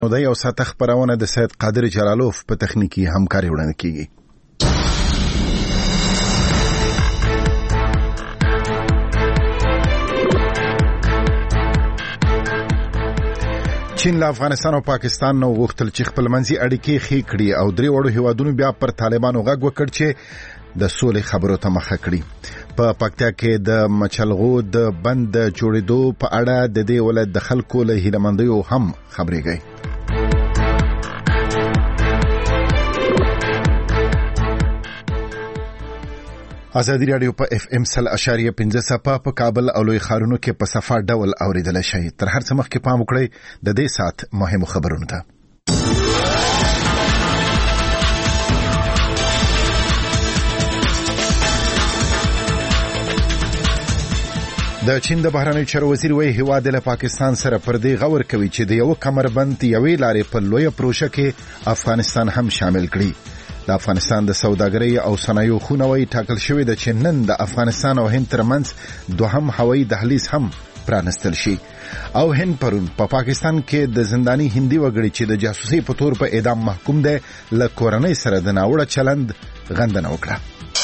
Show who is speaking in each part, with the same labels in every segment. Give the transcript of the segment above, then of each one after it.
Speaker 1: د یو ساعت خبرونه د سید قادر جلالوف په تخنیکی همکاري وړاندې کیږي. چین له افغانستان او پاکستان نو غوښتل چې خپل منځي اړیکې ښې کړي او درې وړو هیوادونو بیا پر طالبانو غږ وکړ چې د سولې خبرو ته مخه کړي. په پکتیا کې د مچلغو د بند جوړېدو په اړه د دې ولایت د خلکو له هیلهمندیو هم خبرېږي. ازادي رادیو په FM 100.5 صفه په کابل او لوی ښارونو کې په صفه ډول اوریدل شي. تر هر څه مخکې پام وکړئ د دې سات مهمو خبرونو ته. د چین د بهرنیو چارو وزیر وایي هیواد له پاکستان سره پر دې غور کوي چې د یو کمربند یوې لارې په لوی پروژه کې افغانستان هم شامل کړي. د افغانستان د سوداګرۍ او صنایعو خونوي ټاکل شوی د چې نن د افغانستان او هند ترمنځ دوهم هوایي دهلیز هم پرانستل شي. او هند پرون په پاکستان کې د زنداني هندي وګړي چې د جاسوسي په تور په اعدام محکوم دي له کورنۍ سره د ناوړه چلند غندنه وکړه.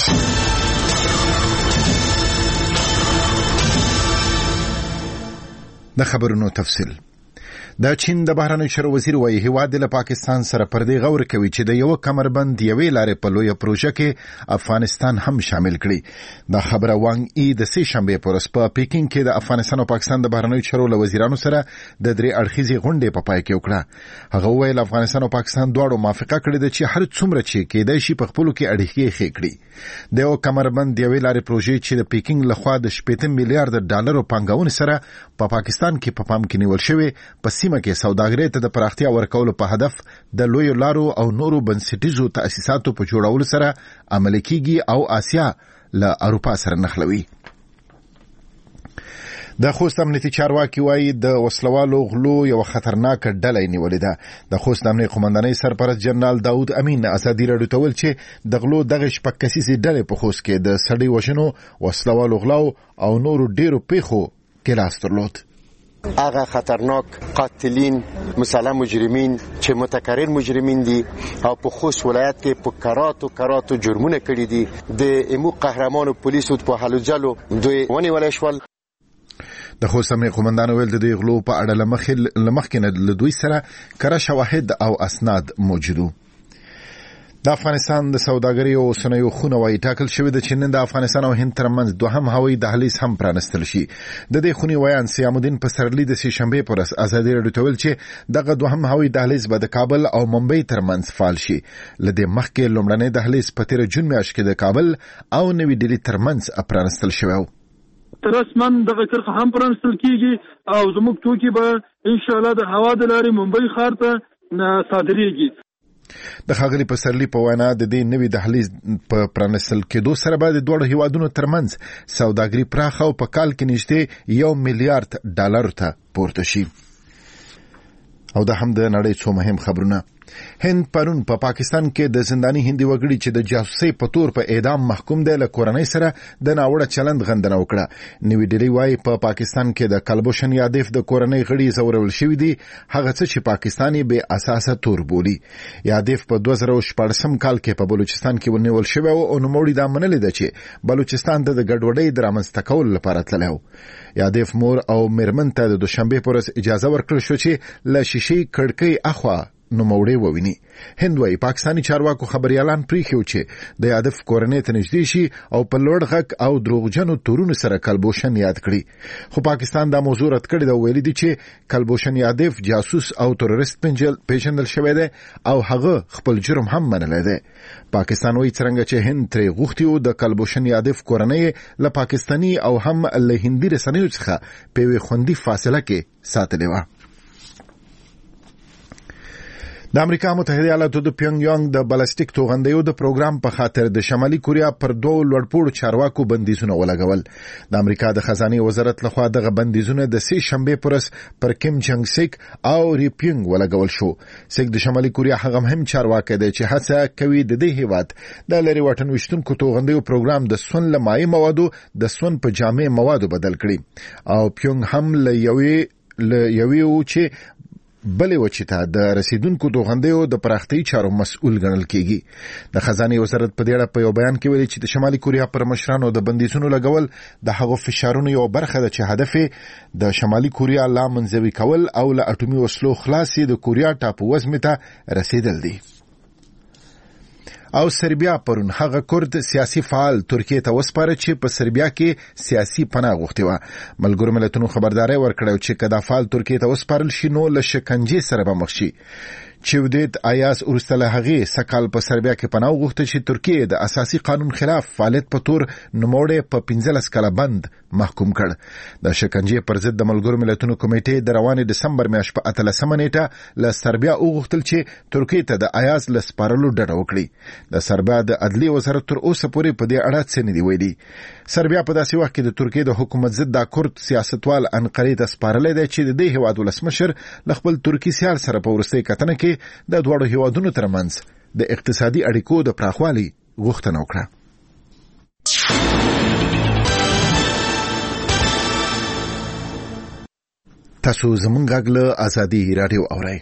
Speaker 1: د خبرونو تفصیل. د چین د بهرنیو چارو وزیر وایي هیواد له پاکستان سره پر دې غور کوي چې د یو کمربند یوې لارې په لوی پروژه کې افغانستان هم شامل کړي. دا خبره وانګ ای د سې شنبه پر ورځ په پیکینګ کې د افغانستان او پاکستان د بهرنیو چارو له وزیرانو سره د درې اړخیزې غونډې په پای کې وکړه. هغه ویل افغانستان او پاکستان دواړو موافقه کړې ده چې هر څومره چې کېدای شي په خپلو کې اړیکې ښې کړي. د یو کمربند یوې لارې پروژې چې د پیکینګ لخوا د 80 میلیارډ ډالرو پانګونې سره په پاکستان کې په پام کې نیول شوی په سیمه کې سوداګرۍ ته د پراختیا ورکولو په هدف د لوی لارو او نورو بنسټیزو تأسیساتو په جوړولو سره عملي کیږي او آسیا له اروپا سره نښلوي. د خوست امنیتي چارواکي وایي د وسلوالو غلو یو خطرناک ډله نیولې ده. د خوست امنیتي قومندانۍ سرپرست جنرال داود امین ازادي راډیو ته ویل چې د غلو دغه شپږ کسیزې ډلې په خوست کې د سړي وژنو، وسلوالو غلاو او نورو ډیرو پیښو کې لاس درلود.
Speaker 2: هغه خطرناک قاتلین مسلح مجرمین چې متکرر مجرمین دي او په خوست ولایت کې په کراتو جرمونه کړي دي د ایمو قهرمانو پولیسو په حلو جلو دوی ونیول شول.
Speaker 1: د خوست امنیتي قومندان ویل د دې غلو په اړه لمخکې نه له دوی سره کره شواهد او اسناد موجودو. د افغانستان د سوداګرۍ او صنایعو خونوي ټاکل شوی د چین د افغانستان او هند ترمنځ دوهم هوایي دهلیز هم پرانستل شي. د دې خونی ویان سیام الدین پسرلی د سې شنبه پر ورځ ازادي راډیو ته ویل چې دغه دوهم هوایي دهلیز به د کابل او ممبئی ترمنځ فعال شي. لدې مخکې لومړنی دهلیز په 13 جون میاشت کې د کابل او نوې ډیلي ترمنځ پرانستل شوی.
Speaker 3: رسمن دغه کرخه هم پرانستل کیږي او زموږ توکي به ان شاء الله د هوا د لارې ممبئی ښار ته صادرېږي.
Speaker 1: د ښاغلي پسرلی په وینا د دې نوې دهلیز په پرانستل کېدو سره به د دوه هیوادونو ترمنځ سوداګري پراخه او په کال کې نږدې 1 میلیارډ ډالر ته پورته شي. او دا هم د نړۍ څو مهم خبرونه. هند پرون په پاکستان کې د زنداني هندي وګړي چې د جاسوسي په تور په اعدام محکوم دي له کورنۍ سره د ناوړه چلند غندنه وکړه. نوې ډیلی وايي په پاکستان کې د کلبوشن یادف د کورنۍ غړي زورول شوی دي هغه څه چې پاکستاني به اساسه تور بولی. یادف په 2014 کال کې په بلوچستان کې ونیول شوی او نوموړي دا منلې ده چې بلوچستان د ګډوډۍ درامنځته کول لپاره تللی و. یادف مور او میرمن ته د دوشنبه پر ورځ اجازه ورکړل شو چې له شیشې کړکۍ اخوا نوموړي وویني. هند وايي پاکستاني چارواکو خبريالان پریښو چې د یادف کورنۍ ته نږدې شي او په لوړ غږ او دروغجنو تورونو سره کلبوشن یاد کړي. خو پاکستان دا موضوع رد کړی دا ویلي دي چې کلبوشن یادف جاسوس او تروریست پیژندل شوی دی او هغه خپل جرم هم منلی دی. پاکستان وايي څنګه چې هند ترې غوښتي و د کلبوشن یادف کورنۍ له پاکستاني او هم له هندي رسنیو څخه په یوه خوندي فاصله کې ساتلې و. د امریکا متحده ایالاتو د پیونګ یانګ د بالستیک توغندیو د پروګرام په خاطر د شمالي کوریا پر دوه لوړپوړو چارواکو بندیزونه ولګول. د امریکا د خزانه وزارت لخوا دغه بندیزونه د سې شنبه پر ورځ پر کیم جنګ سیک او ری پیونګ ولګول شو. سیک د شمالي کوریا هغه مهم چارواکي دی چې هڅه کوي د دې هیواد د لری وطن وشتونکو توغندیو پروګرام د سون لمای موادو د سون په جامع موادو بدل کړي او پیونګ هم له یوې چې بلې وچې ته د رسیدونکو توغندیو د پراختیايي چارو مسؤل ګڼل کیږي. د خزانه وزارت په دې اړه په یو بیان کې ویلي چې د شمالي کوریا پر مشرانو د بندیزونو لګول د هغو فشارونو یو برخه ده چې هدف د شمالي کوریا لا منزوي کول او له اټومي وسلو خلاصي د کوریا ټاپو وزمې ته رسیدل دي. او سربیا پرون هغه کورد سیاسي فعال ترکیه ته وسپاره چې په سربیا کې سیاسي پناه غوښتي و. ملګرو ملتونو خبرداري ورکړه چې کدا فعال ترکیه ته وسپارل شي نو له شکنجې سره به مخ شي. چودیت آیاس ورستله هغه سکال په سربیا کې پناه غوښته چې ترکیه د اساسي قانون خلاف فعالیت په تور نوموړې په 15 کاله بند محکوم کړ. د شکنجې پر ضد د ملګرو ملتونو کمیټې د روانې دسمبر میاشتې په 13 نیټه له سربیا وغوښتل چې ترکیه ته د آیاس له سپارلو ډډه وکړي. د سربیا د عدلي وزارت تر اوسه پورې په دې اړه څه نه دی ویلي. سربیا په داسې وخت کې د ترکیه د حکومت ضد د کورد سیاستوال انقرې ته سپارلې ده چې د دې هیواد ولسمشر له خپل ترکی سیال سره په ورستۍ کتنه کې د دوړو هیوادونو ترمنځ د اقتصادي اړیکو د پراخوالي غوښتنه وکړه. تاسو زمونږ غږ له آزادي رادیو اورئ.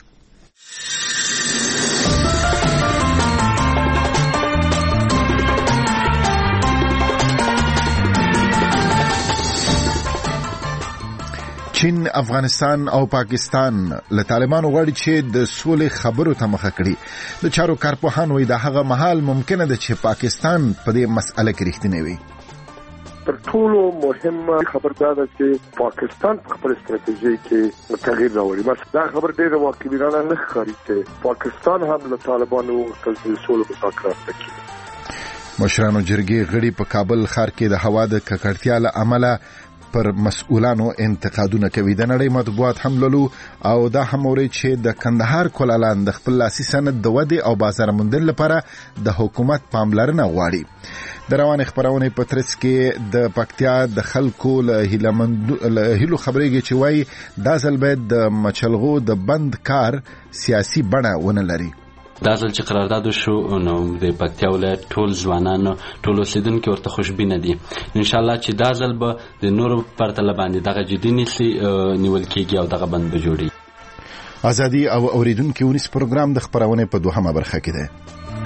Speaker 1: چین، افغانستان او پاکستان له طالبانو غواړي چې د سولې خبرو ته مخه کړي. د چارو کارپوهان وایي د هغه مهال ممکنه ده چې پاکستان په دې مسأله کې رښتینی وي.
Speaker 4: تر ټولو مهمه خبردار ده چې پاکستان په خپل ستراتیژي کې تغییر راوړي. بس دا خبر ډېر واقعیانه نه ښکاري چې پاکستان هم له طالبانو د سولې مذاکرات وکړي.
Speaker 1: مشرانو جرګې غړي په کابل ښار کې د هوا د ککړتیا له امله پر مسؤلانو انتقادونه کوي. د نړۍ مطبوعات هم لولو او دا هم اوري چې د کندهار کولالان د خپل لاسي سند د ودې او بازار موندل لپاره د حکومت پاملرنه غواړي. د روانې خبرونه په ترڅ کې د پکتیا د خلکو له هیلو خبرېږي چې وایي دا ځل باید د مچلغو د بند کار سیاسي بڼه ونه لري.
Speaker 5: دا ځل چې قرارداد شو نو د پکتیا ولایت ټول ځوانان ټول اوسیدونکي ورته خوشبینه دي. ان شاء الله چې دا ځل به د نورو پرتله باندې دغه جدي نیول کېږي او دغه بند به جوړي.
Speaker 1: ازادي او اوریدونکو ونیس پروګرام د خبرونه په دوهمه برخه کې ده.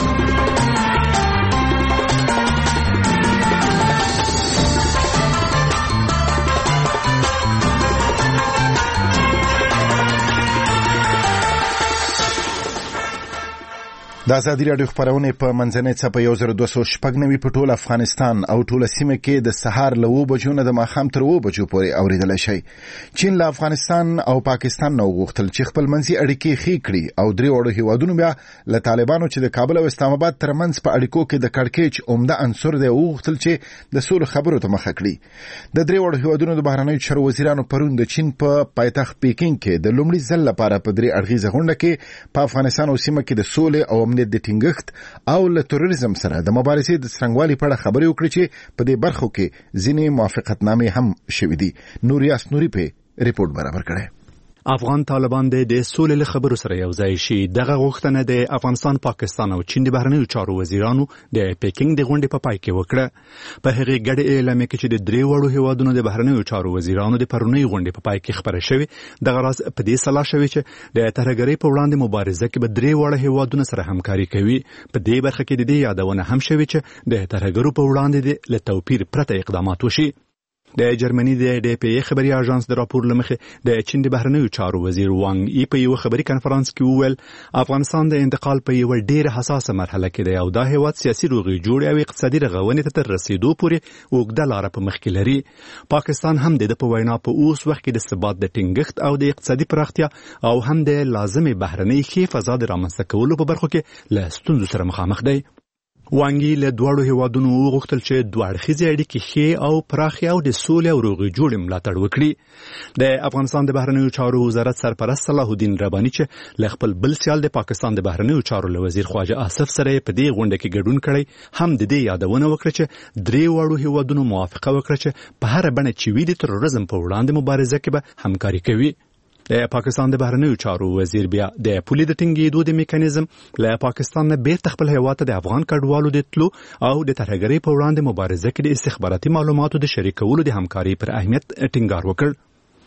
Speaker 1: د ازادي رادیو خبرونه په منځنۍ څپه 1290 په ټول افغانستان او ټول سیمه کې د سهار له 2 بجو نه د ماښام تر 2 بجو پورې اوریدل شي. چین له افغانستان او پاکستان نو غوښتل چې خپل منځي اړیکې ښې کړي او درې وړو هیوادونو بیا له طالبانو چې د کابل او اسلام آباد ترمنځ په اړیکو کې د کړکېچ عمده عنصر دی غوښتل چې د سولې خبرو ته مخه کړي. د درې وړو هیوادونو د بهرنیو چارو وزیرانو پرون د چین په پایتخت پیکینګ کې د لومړي ځل لپاره په درې اړخیزه غونډه کې په افغانستان او سیمه کې د سولې او د ټینګښت او له تروریزم سره د مبارزې د څرنګوالي په اړه خبرې وکړي چې په دې برخو کې ځینې موافقتنامې هم شوې دي. نوریاس نوري په ریپورت برابر کړی.
Speaker 6: افغان طالبان د سولې له خبرو سره یو ځای شي. دغه غوښتنه د افغانستان، پاکستان او چین د بهرنیو چارو وزیرانو د پیکینګ د غونډې په پای کې وکړه. په هغه ګډ اعلامیه کې چې د درې وړو هیوادونو د بهرنیو چارو وزیرانو د پرونی غونډې په پای کې خبره شوې، دغه راز په دې سلا شوې چې د ترهګرۍ په وړاندې مبارزه کې به درې وړو هیوادونو سره همکاري کوي. په دې برخه کې د دې یادونه هم شوې چې د ترهګرو په وړاندې له توپیر پرته اقدامات وشي. د جرمني د ډي پی ای خبري اژانس د راپور لمخې د چین د بهرنیو چارو وزیر وانګ ای په یو خبري کانفرنس کې وویل افغانستان د انتقال په یو ډېر حساسه مرحله کې دی او دا هیواد سیاسي روغي جوړ او اقتصادي رغونې ته تر رسیدو پورې اوږده لار په مخ کې لري. پاکستان هم د په وینا په اوس وخت کې د ثبات د ټینګښت او د اقتصادي پراختیا او هم د لازمي بهرنۍ ښې فضا د رامنځته کولو په برخو کې له ستونزو سره مخامخ دی. وانګي له دوړو هیوادونو وغوښتل چې دوه اړخیزې اړیکې ښې او پراخې او د سولې او روغې جوړې ملاتړ وکړي. د افغانستان د بهرنیو چارو وزارت سرپرست صلاح الدین رباني چې له خپل بل سیال د پاکستان د بهرنیو چارو له وزیر خواجه آصف سره په دې غونډه کې ګډون کړی، هم د دې یادونه وکړه چې درې وړو هیوادونو موافقه وکړه چې په هر بڼه چې وي د تروریزم په وړاندې مبارزه کې به همکاري کوي. د پاکستان د بهرنیو چارو وزیر بیا د پولې د ټینګېدو د میکانیزم له پاکستان نه بیرته خپل هیواد ته د افغان کډوالو د تلو او د ترهګرۍ په وړاندې مبارزه کې د استخباراتي معلوماتو د شریکولو د همکاري پر اهمیت ټینګار وکړ.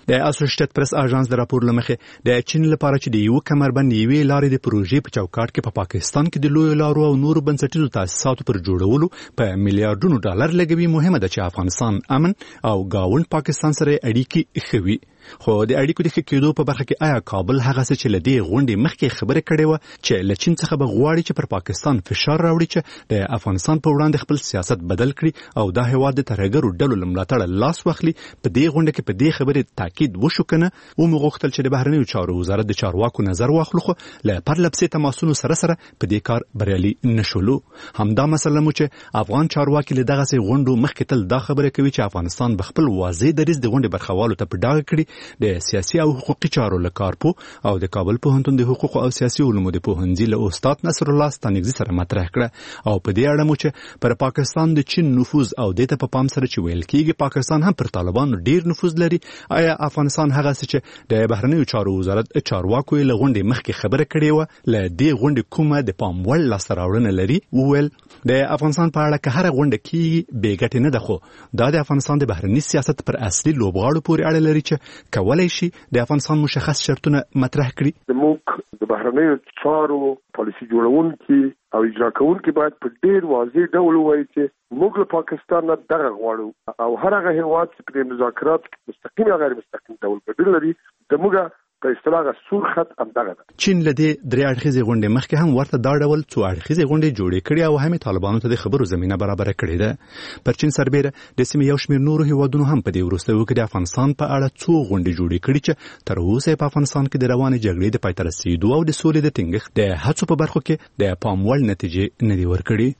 Speaker 6: د اسوسییټډ پریس اژانس د راپور لمخې د چین لپاره چې د یو کمربند یوې لارې د پروژې په چوکاټ کې په پاکستان کې د لوی لارو او نورو بنسټیزو تاسیساتو پر جوړولو په میلیارډونو ډالر لګوي. مهمه ده چې افغانستان امن او گاوند پاکستان سره اړیکې ښه وي. خو د اړیکو د ښه کېدو په برخه کې آیا کابل هغه څه چې له دې غونډې مخکې خبره کړې وه چې له چین څخه به غواړي چې پر پاکستان فشار راوړي چې د افغانستان په وړاندې خپل سیاست بدل کړي او دا هېواد د ترهګرو ډلو له ملاتړه لاس واخلي؟ په دې غونډه کې په دې خبرې تاکید وشو که نه؟ ومو غوښتل چې د بهرنیو چارو وزارت د چارواکو نظر واخلو، خو له پرلپسې تماسونو سره په دې کار بریالي نشولو. همدا مسله مو چې افغان چارواکي له دغسې غونډو مخکې تل دا خبره کوي چې افغانستان به خپل واضح دریځ د غونډې برخوالو ته په ډاګه کړي. د سیاسي او حقوقي چارو له کارپو او د کابل پوهنتون د حقوقو او سیاسي علومو د پوهنځي له استاد نصر الله ستانکزي سره مطرح کړه او په دې اړه مو چې پر پاکستان د چین نفوذ او د ته په پام سره چې ویل کېږي پاکستان هم پر طالبانو ډیر نفوذ لري، آیا افغانستان هغه څه چې د بهرنیو چارو وزارت چارواکو له غونډې مخکې خبره کړې و له دې غونډې کومه د پام وړ لاسته راوړنه لري؟ وویل د افغانستان په اړه که هره غونډه کېږي بې ګټې نه ده، خو دا د افغانستان د بهرني سیاست پر اصلي لوبغاړو پورې اړه لري چې کولی شي د افغانستان مشخص شرطونه مطرح کړي.
Speaker 4: موږ د بهرنیو چارو پالیسي جوړونکي او اجرا کوونکي باید په ډیر واضح ډول ووایي چې موږ له پاکستان نه دغه غواړو او هر هغه هیواد چې په مذاکرات کې مستقیم یا غیر مستقیم ډول ګډون لري زموږ په اصطلاح سور خط همدغه ده.
Speaker 6: چین له دې درې اړخیزې غونډې مخکې هم ورته دا ډول څو اړخیزې غونډې جوړې کړې او هم طالبانو ته د خبرو زمینه برابره کړې ده. پر چین سربیره د سیمې یو شمېر نورو هیوادونو هم په دې وروستیو کې د افغانستان په اړه څو غونډې جوړې کړې چې تر اوسه په افغانستان کې د روانې جګړې د پای ته رسېدو او د سولې د ټینګښت د هڅو په برخو کې د پام وړ نتیجې نه دي ورکړې.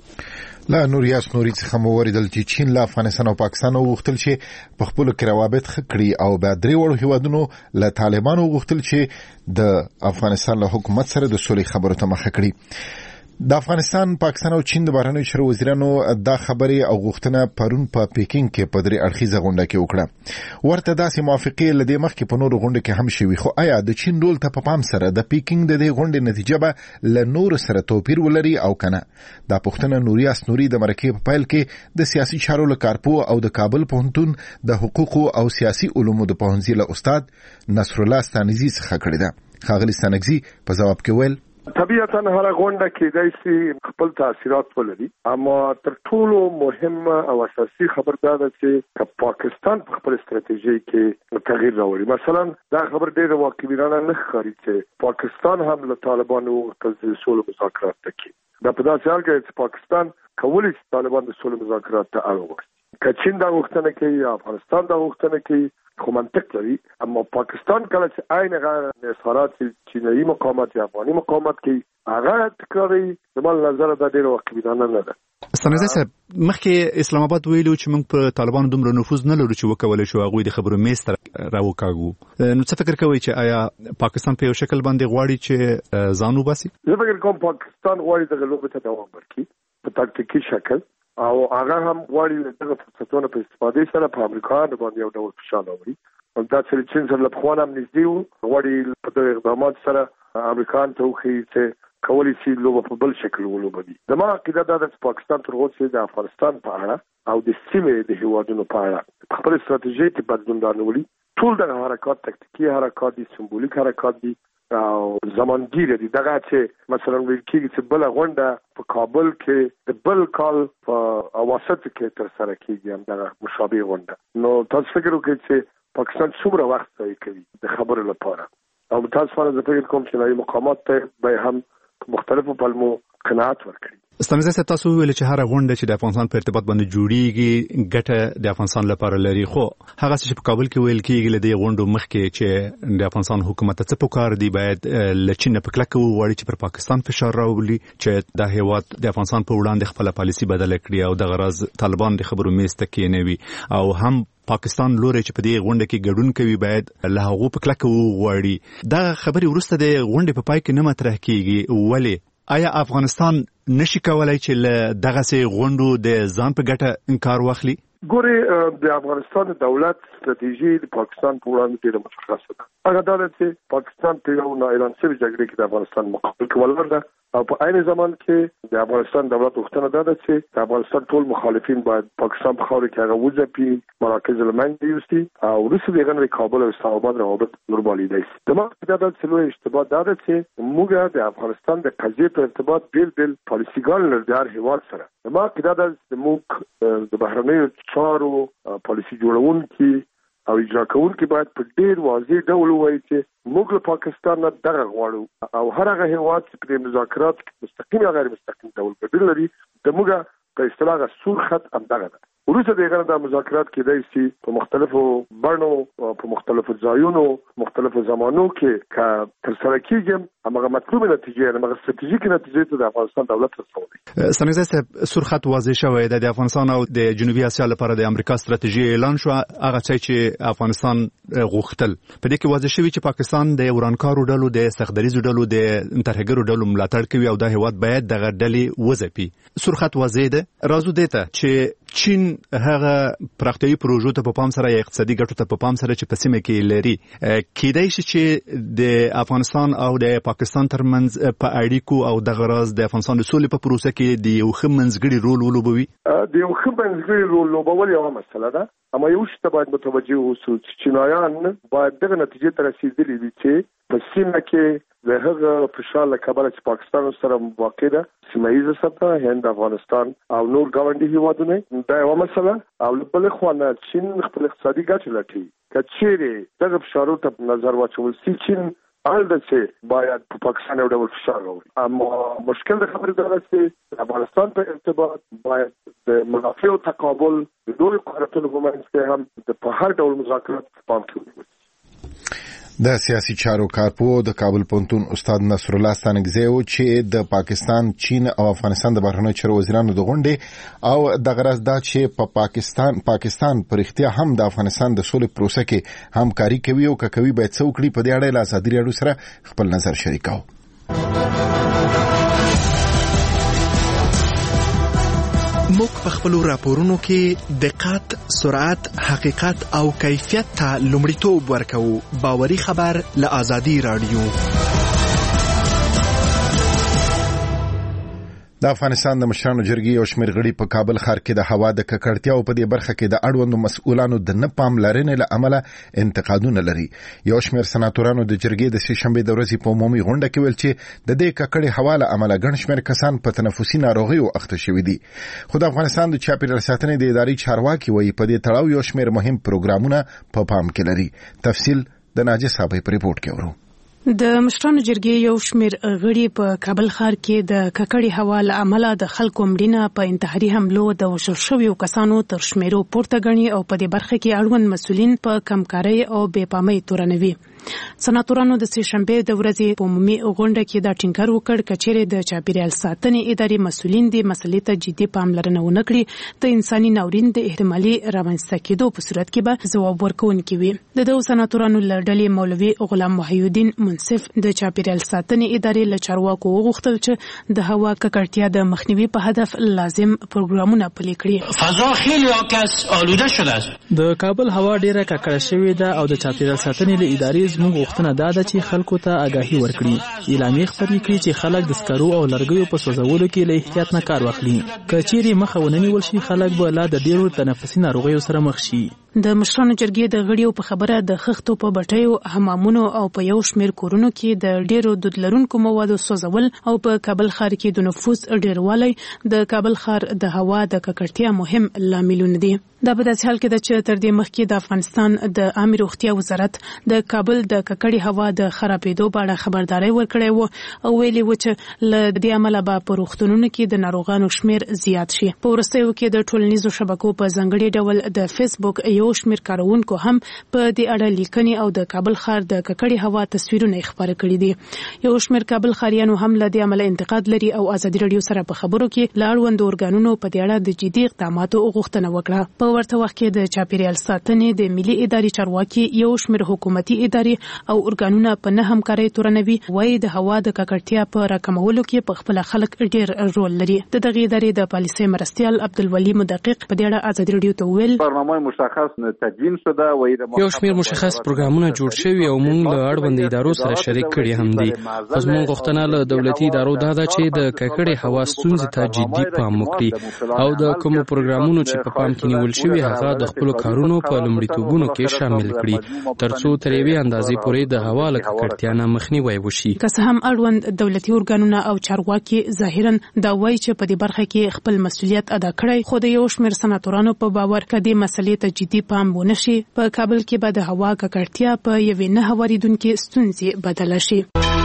Speaker 1: لا نوریاس نوري څخه مو وریدل چې چین له افغانستان او پاکستان وغوښتل چې په خپلو کې روابط ښه کړي او بیا درې وړو هیوادونو له طالبانو وغوښتل چې د افغانستان له حکومت سره د سولې خبرو ته مخه کړي. د افغانستان، پاکستان او چین د بهرنیو چارو وزیرانو دا خبرې او غوښتنه پرون په پیکینګ کې په درې اړخیزه غونډه کې وکړه. ورته داسې موافقې له دې مخکې په نورو غونډو کې هم شوي، خو آیا د چین رول ته په پام سره د پیکینګ د دې غونډې نتیجه به له نورو سره توپیر ولري او کنه؟ دا پوښتنه نوریاس نوري د مرکې په پیل کې د سیاسي چارو له کارپو او د کابل پوهنتون د حقوقو او سیاسي علومو د پوهنځي له استاد نصر الله ستانکزي څخه کړې ده. ښاغلي ستانکزي په ځواب کې ویل
Speaker 4: طبیعتا هر غونډه کېدای شي خپل تاثیرات ولري، اما تر ټولو مهمه او اساسي خبر دا ده چې پاکستان په خپل استراتیژي کې تغییر راوړي. مثلا دا خبر ډېر واقعیانه نه ښکاري چې پاکستان هم له طالبانو غوښتل سولې مذاکرات وکړي. دا په داسې حال کې چې پاکستان کولی شي طالبان د سولې مذاکرات ته اړ وکړي. که چین دا غوښتنه کوي یا افغانستان دا غوښتنه کوي خو منطق لري، اما پاکستان کله چې عین هغه اظهارات چینایي مقامات یا افغاني مقامات کوي هغه تکراري زموږ نظر دا ډېر واقعیانه نه ده.
Speaker 6: ستانکزي صاحب، مخکې اسلام آباد ویلو چې موږ په طالبانو دومره نفوذ نه لرو چې وکولای شو هغوی د خبرو میز ته راوکاږو. نو څه فکر کوئ چې آیا پاکستان په یو شکل باندې غواړي چې ځان وباسي؟
Speaker 4: زه فکر کوم پاکستان غواړي دغه لوبې ته دوام ورکړي په تاکتیکي شکل او هغه هم غواړي دغه فرصتونو په استفادې سره په امریکا باندې یو ډول فشار راوړي. دا چې چین سره له پخوا هم نږدې وو، غواړي په دغه اقدامات سره امریکایان ته وښيي چې کولی شي لوبه په بل شکل ولوبوي. زما عقیده دا ده چې پاکستان تر اوسه د افغانستان په اړه او د سیمې د هیوادونو په اړه خپل استراتیژي کې بدلون رانولي. ټول دغه حرکات تکتیکي حرکات دي، سمبولیک حرکات دي او زمانګیر دي. دغه چې مثلا ویل کېږي چې بل غونډه په کابل کې د بل کال په اواسط کې تر سره کېږي هم دغه مشابه غونډه. نو تاسو فکر وکړئ چې پاکستان څومره وخت ضایع کوي د خبرو لپاره او تاسو باندې فکر کوم چې نړۍ مقامات ته به هم مختلفو پلمو قناعت ورکړي.
Speaker 6: ستانکزي صاحب، تاسو ویل چې هر غونډه چې د افغانستان په ارتباط باندې جوړیږي ګټه د افغانستان لپاره لري، خو هغه چې په کابل کې ویل کېږي له دې غونډو مخکې چې د افغانستان حکومت ته څه پکار دی باید له چین په کلکه وغواړي چې پر پاکستان فشار راوړي چې دا هیواد د افغانستان په وړاندې خپل پالیسي بدله کړي او د غرض طالبان د خبرو میز ته کېنوي او هم پاکستان لوري چې په دې غونډه کې ګډون کوي باید له هغو په کلکه وغواړي. دا خبرې وروسته د غونډې په پای کې نه مطرح کېږي. ولې؟ آیا افغانستان نشي کولای چې له دغسې غونډو د ځان په ګټه انکار واخلي؟
Speaker 4: ګوري د افغانستان دولت ستراتیژي د پاکستان په وړاندې ډېره مشخصه ده. هغه دا ده چې پاکستان په یو اعلان شوي جګړې کې د افغانستان مقابل کول ده او په عین زمان کې د افغانستان دولت غوښتنه ده چې د افغانستان ټول مخالفین باید پاکستان په خاوره کې هغه وځپي، مراکز له منځه یوسي او وروسته د هغه کابل او اسلام آباد روابط نورمالېدای شي. د ما په دا څلور اشتباه دا ده چې موږ د افغانستان د قضیې په ارتباط بیل پالیسیګان لري د هر هیواد سره. د ما په دا ده چې موږ د بهرنیو چارو پالیسي جوړونکي او اجرا کوونکي باید په ډیر واضح ډول ووایي چې موږ له پاکستان نه دغه غواړو او هر هغه هیواد چې په مذاکرات کې مستقیم یا غیر مستقیم ډول ګډون لري د موږ په اصطلاح سور خط همدغه ده. وروسته دغه د مذاکرات کېدای شي په مختلفو بڼو په مختلفو ځایونو مختلفو زمانو کې که ترسره کېږي هغه مطلوبه نتیجه هغه ستراتیژیکه نتیجه ته د افغانستان دولت رسوي.
Speaker 6: سمیزه صاحب سور خط واضح شوی د افغانستان او د جنوبي اسیا لپاره د امریکا ستراتیژي اعلان شو. هغه چې افغانستان غوښتل په دې کې واضح شوی چې پاکستان د ورانکارو ډلو د سختدریزو ډلو د ترهګرو ډلو ملاتړ کوي او د هیواد باید دغه ډلې وځپي. سور خط واضح ده. راځو دته چې چین هغه پراختیايي پروژو ته په پام سره یا اقتصادي ګټو ته په پام سره چې په سیمه کې لري کېدای شي چې د افغانستان او د پاکستان ترمنځ په اړیکو او د غراز د افغانستان د سولې په پروسه کې د یو ښه منځګړي رول ولوبوي.
Speaker 4: د یو ښه منځګړي رول لوبول یو مسله ده، اما یو شته باید متوجه اوسو چې چینایان باید دغه نتیجې ته رسیدلي دي چې په سیمه کې د هغه فشار له کبله چې پاکستان سره واقع ده سیمه ییزه سطح هند افغانستان او نور ګاونډي هیوادونه دا یو مسله او بل خو نه چین خپل اقتصادي ګټې لټي کچېره دغه فشارو ته نظر واچول سي چین البته چې باید په پاکستان یو ډول فشار راوړي. اما مشکل د خبرې دا چې افغانستان په ارتباط باید د منافع او تقابل د دوه قدرتونو په منځ کې هم په هر ډول مذاکرات پام کې ونیول.
Speaker 1: د سیاسي چارو کارپو د کابل پوهنتون استاد نصر الله ستانکزی و چې د پاکستان، چین او افغانستان د بهرنیو چارو وزیرانو د غونډې او د غرض دا چې په پاکستان پر اختیار هم د افغانستان د سولې پروسه کې همکاري کوي او کوي باید څه وکړي په دې اړه له ازادي راډیو سره خپل نظر شریکاو.
Speaker 7: موږ په خپل راپورونو کې دقت، سرعت، حقیقت او کیفیت ته لومړیتوب ورکوو. باوري خبر له ازادي راډیو.
Speaker 1: د افغانستان د مشرانو جرګې یو شمېر غړي په کابل ښار کې د هوا د ککړتیا او په دې برخه کې د اړوندو مسؤلانو د نه پاملرنې له امله انتقادونه لري. یو شمېر سناتورانو د جرګې د سې شنبې د ورځې په عمومي غونډه کې ویل چې د دې ککړې هوا له امله ګڼ شمېر کسان په تنفسي ناروغیو اخته شوي دي. خو د افغانستان د چاپیریال ساتنې د ادارې چارواکي وایي په دې تړاو یو شمېر مهم پروګرامونه په پام کې لري. تفصیل د ناجیه صاحب په ریپورت کې ورو.
Speaker 8: د مشرانو جرګې یو شمېر غړي په کابل ښار کې د ککړې هوا له امله د خلکو مړینه په انتحاري حملو د وژل شویو کسانو تر شمېرو پورته ګڼي او په دې برخه کې اړوند مسؤلین په کمکارۍ او بې پامۍ تورنوي. سناتورانو د سې شنبې د ورځې په عمومي غونډه کې دا ټینګار وکړ کچېرې د چاپیریال ساتنې ادارې مسؤلین د مسلې ته جدي پاملرنه ونه کړي د انساني ناورین د احتمالي رامنځته کېدو په صورت کې به ځواب ورکوونکي وي. د دغو سناتورانو له ډلې مولوي غلام محی الدین منصف د چاپیریال ساتنې ادارې له چارواکو وغوښتل چې د هوا ککړتیا د مخنیوي په هدف لازم پروګرامونه پلي کړي.
Speaker 9: فضا خیلی آکس آلوده شده است.
Speaker 10: د کابل هوا ډیره ککړه شوې ده او د چاپیریال ساتنې له ادارې زموږ غوښتنه دا ده چې خلکو ته آگاهي ورکړي. اعلامیې خپرې کړي چې خلک د سکرو او لرګیو په سوځولو کې له احتیاط نه کار واخلي. که چیرې مخه ونه نیول شي خلک به لا د ډیرو تنفسي ناروغیو سره مخ شي.
Speaker 8: د مشرانو جرګې د غړیو په خبره د خښتو په بټیو، حمامونو او په یو شمېر کورونو کې د ډیرو دود لرونکو موادو سوځول او په کابل ښار کې د نفوس ډیروالی د کابل ښار د هوا د ککړتیا مهم لاملونه دي. دا په داسې حال کې ده چې تر دې مخکې د افغانستان د عامه روغتیا وزارت د کابل د ککړې هوا د خرابېدو په اړه خبرداری ورکړی و او ویلي و چې له دې امله به په روغتونونو کې د ناروغانو شمېر زیات شي. په وروستیو کې د ټولنیزو شبکو په ځانګړي ډول د فیسبوک یو شمېر کارونکو هم په دې اړه لیکنې او د کابل ښار د ککړې هوا تصویرونه خپاره کړي دي. یو شمېر کابل ښاریانو هم له دې عمله انتقاد لري او ازادي راډیو سره په خبرو کې له اړوندو ارګانونو په دې اړه د جدي اقداماتو غوښتنه وکړه. په ورته وخت کې د چاپیریال ساتنې د ملي ادارې چارواکي یو شمېر حکومتي ادارې او ارګانونه په نه همکارۍ تورنوي وایي د هوا د ککړتیا په راکمولو کې په خپل خلک ډېر رول لري. د دغه ادارې د پالیسۍ مرستیال عبدالولي مدقق په دې اړه ازادي راډیو ته وویل
Speaker 11: برنامه مشخص تدوین شده و
Speaker 12: یو شمېر مشخص پروګرامونه جوړ شوي او موږ له اړوند ادارو سره شریک کړي هم دي. خو زموږ غوښتنه له دولتي ادارو دا ده چې د ککړې هوا ستونزې ته جدي پام وکړي او د کومو پروګرامونو چې په پام کې نیول شوي هغه د خپل کارونو په لومړیتوبونو کې شامل کړي ترڅو تر یوې اندازې پورې د هوا له ککړتیا نه مخنیوی وشي.
Speaker 8: که څه هم اړوند دولتي ارګانونه او چارواکي ظاهرا دا وایي چې په دې برخه کې خپل مسؤلیت ادا کړی خو د یو شمېر سناتورانو په باور کدي مسلې ته جدي پام ونشي په کابل کې به د هوا ککړتیا په یوې نه هواریدونکې ستونزې بدله شي.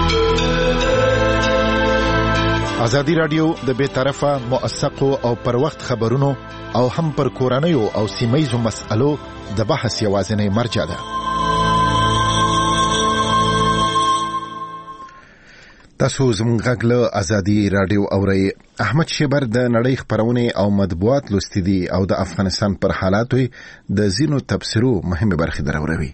Speaker 1: ازادي راډیو د بې طرفه موثقو او پر وخت خبرونو او هم پر کورنیو او سیمه‌یزو مسألو د بحث یوازینی مرجع ده. تاسو زموږ غږ له ازادي راډیو اورئ. احمد شیبر د نړۍ خبرونه او مطبوعات لوستي دي او د افغانستان پر حالاتو د زینو تبصرو مهمه برخه دروروي.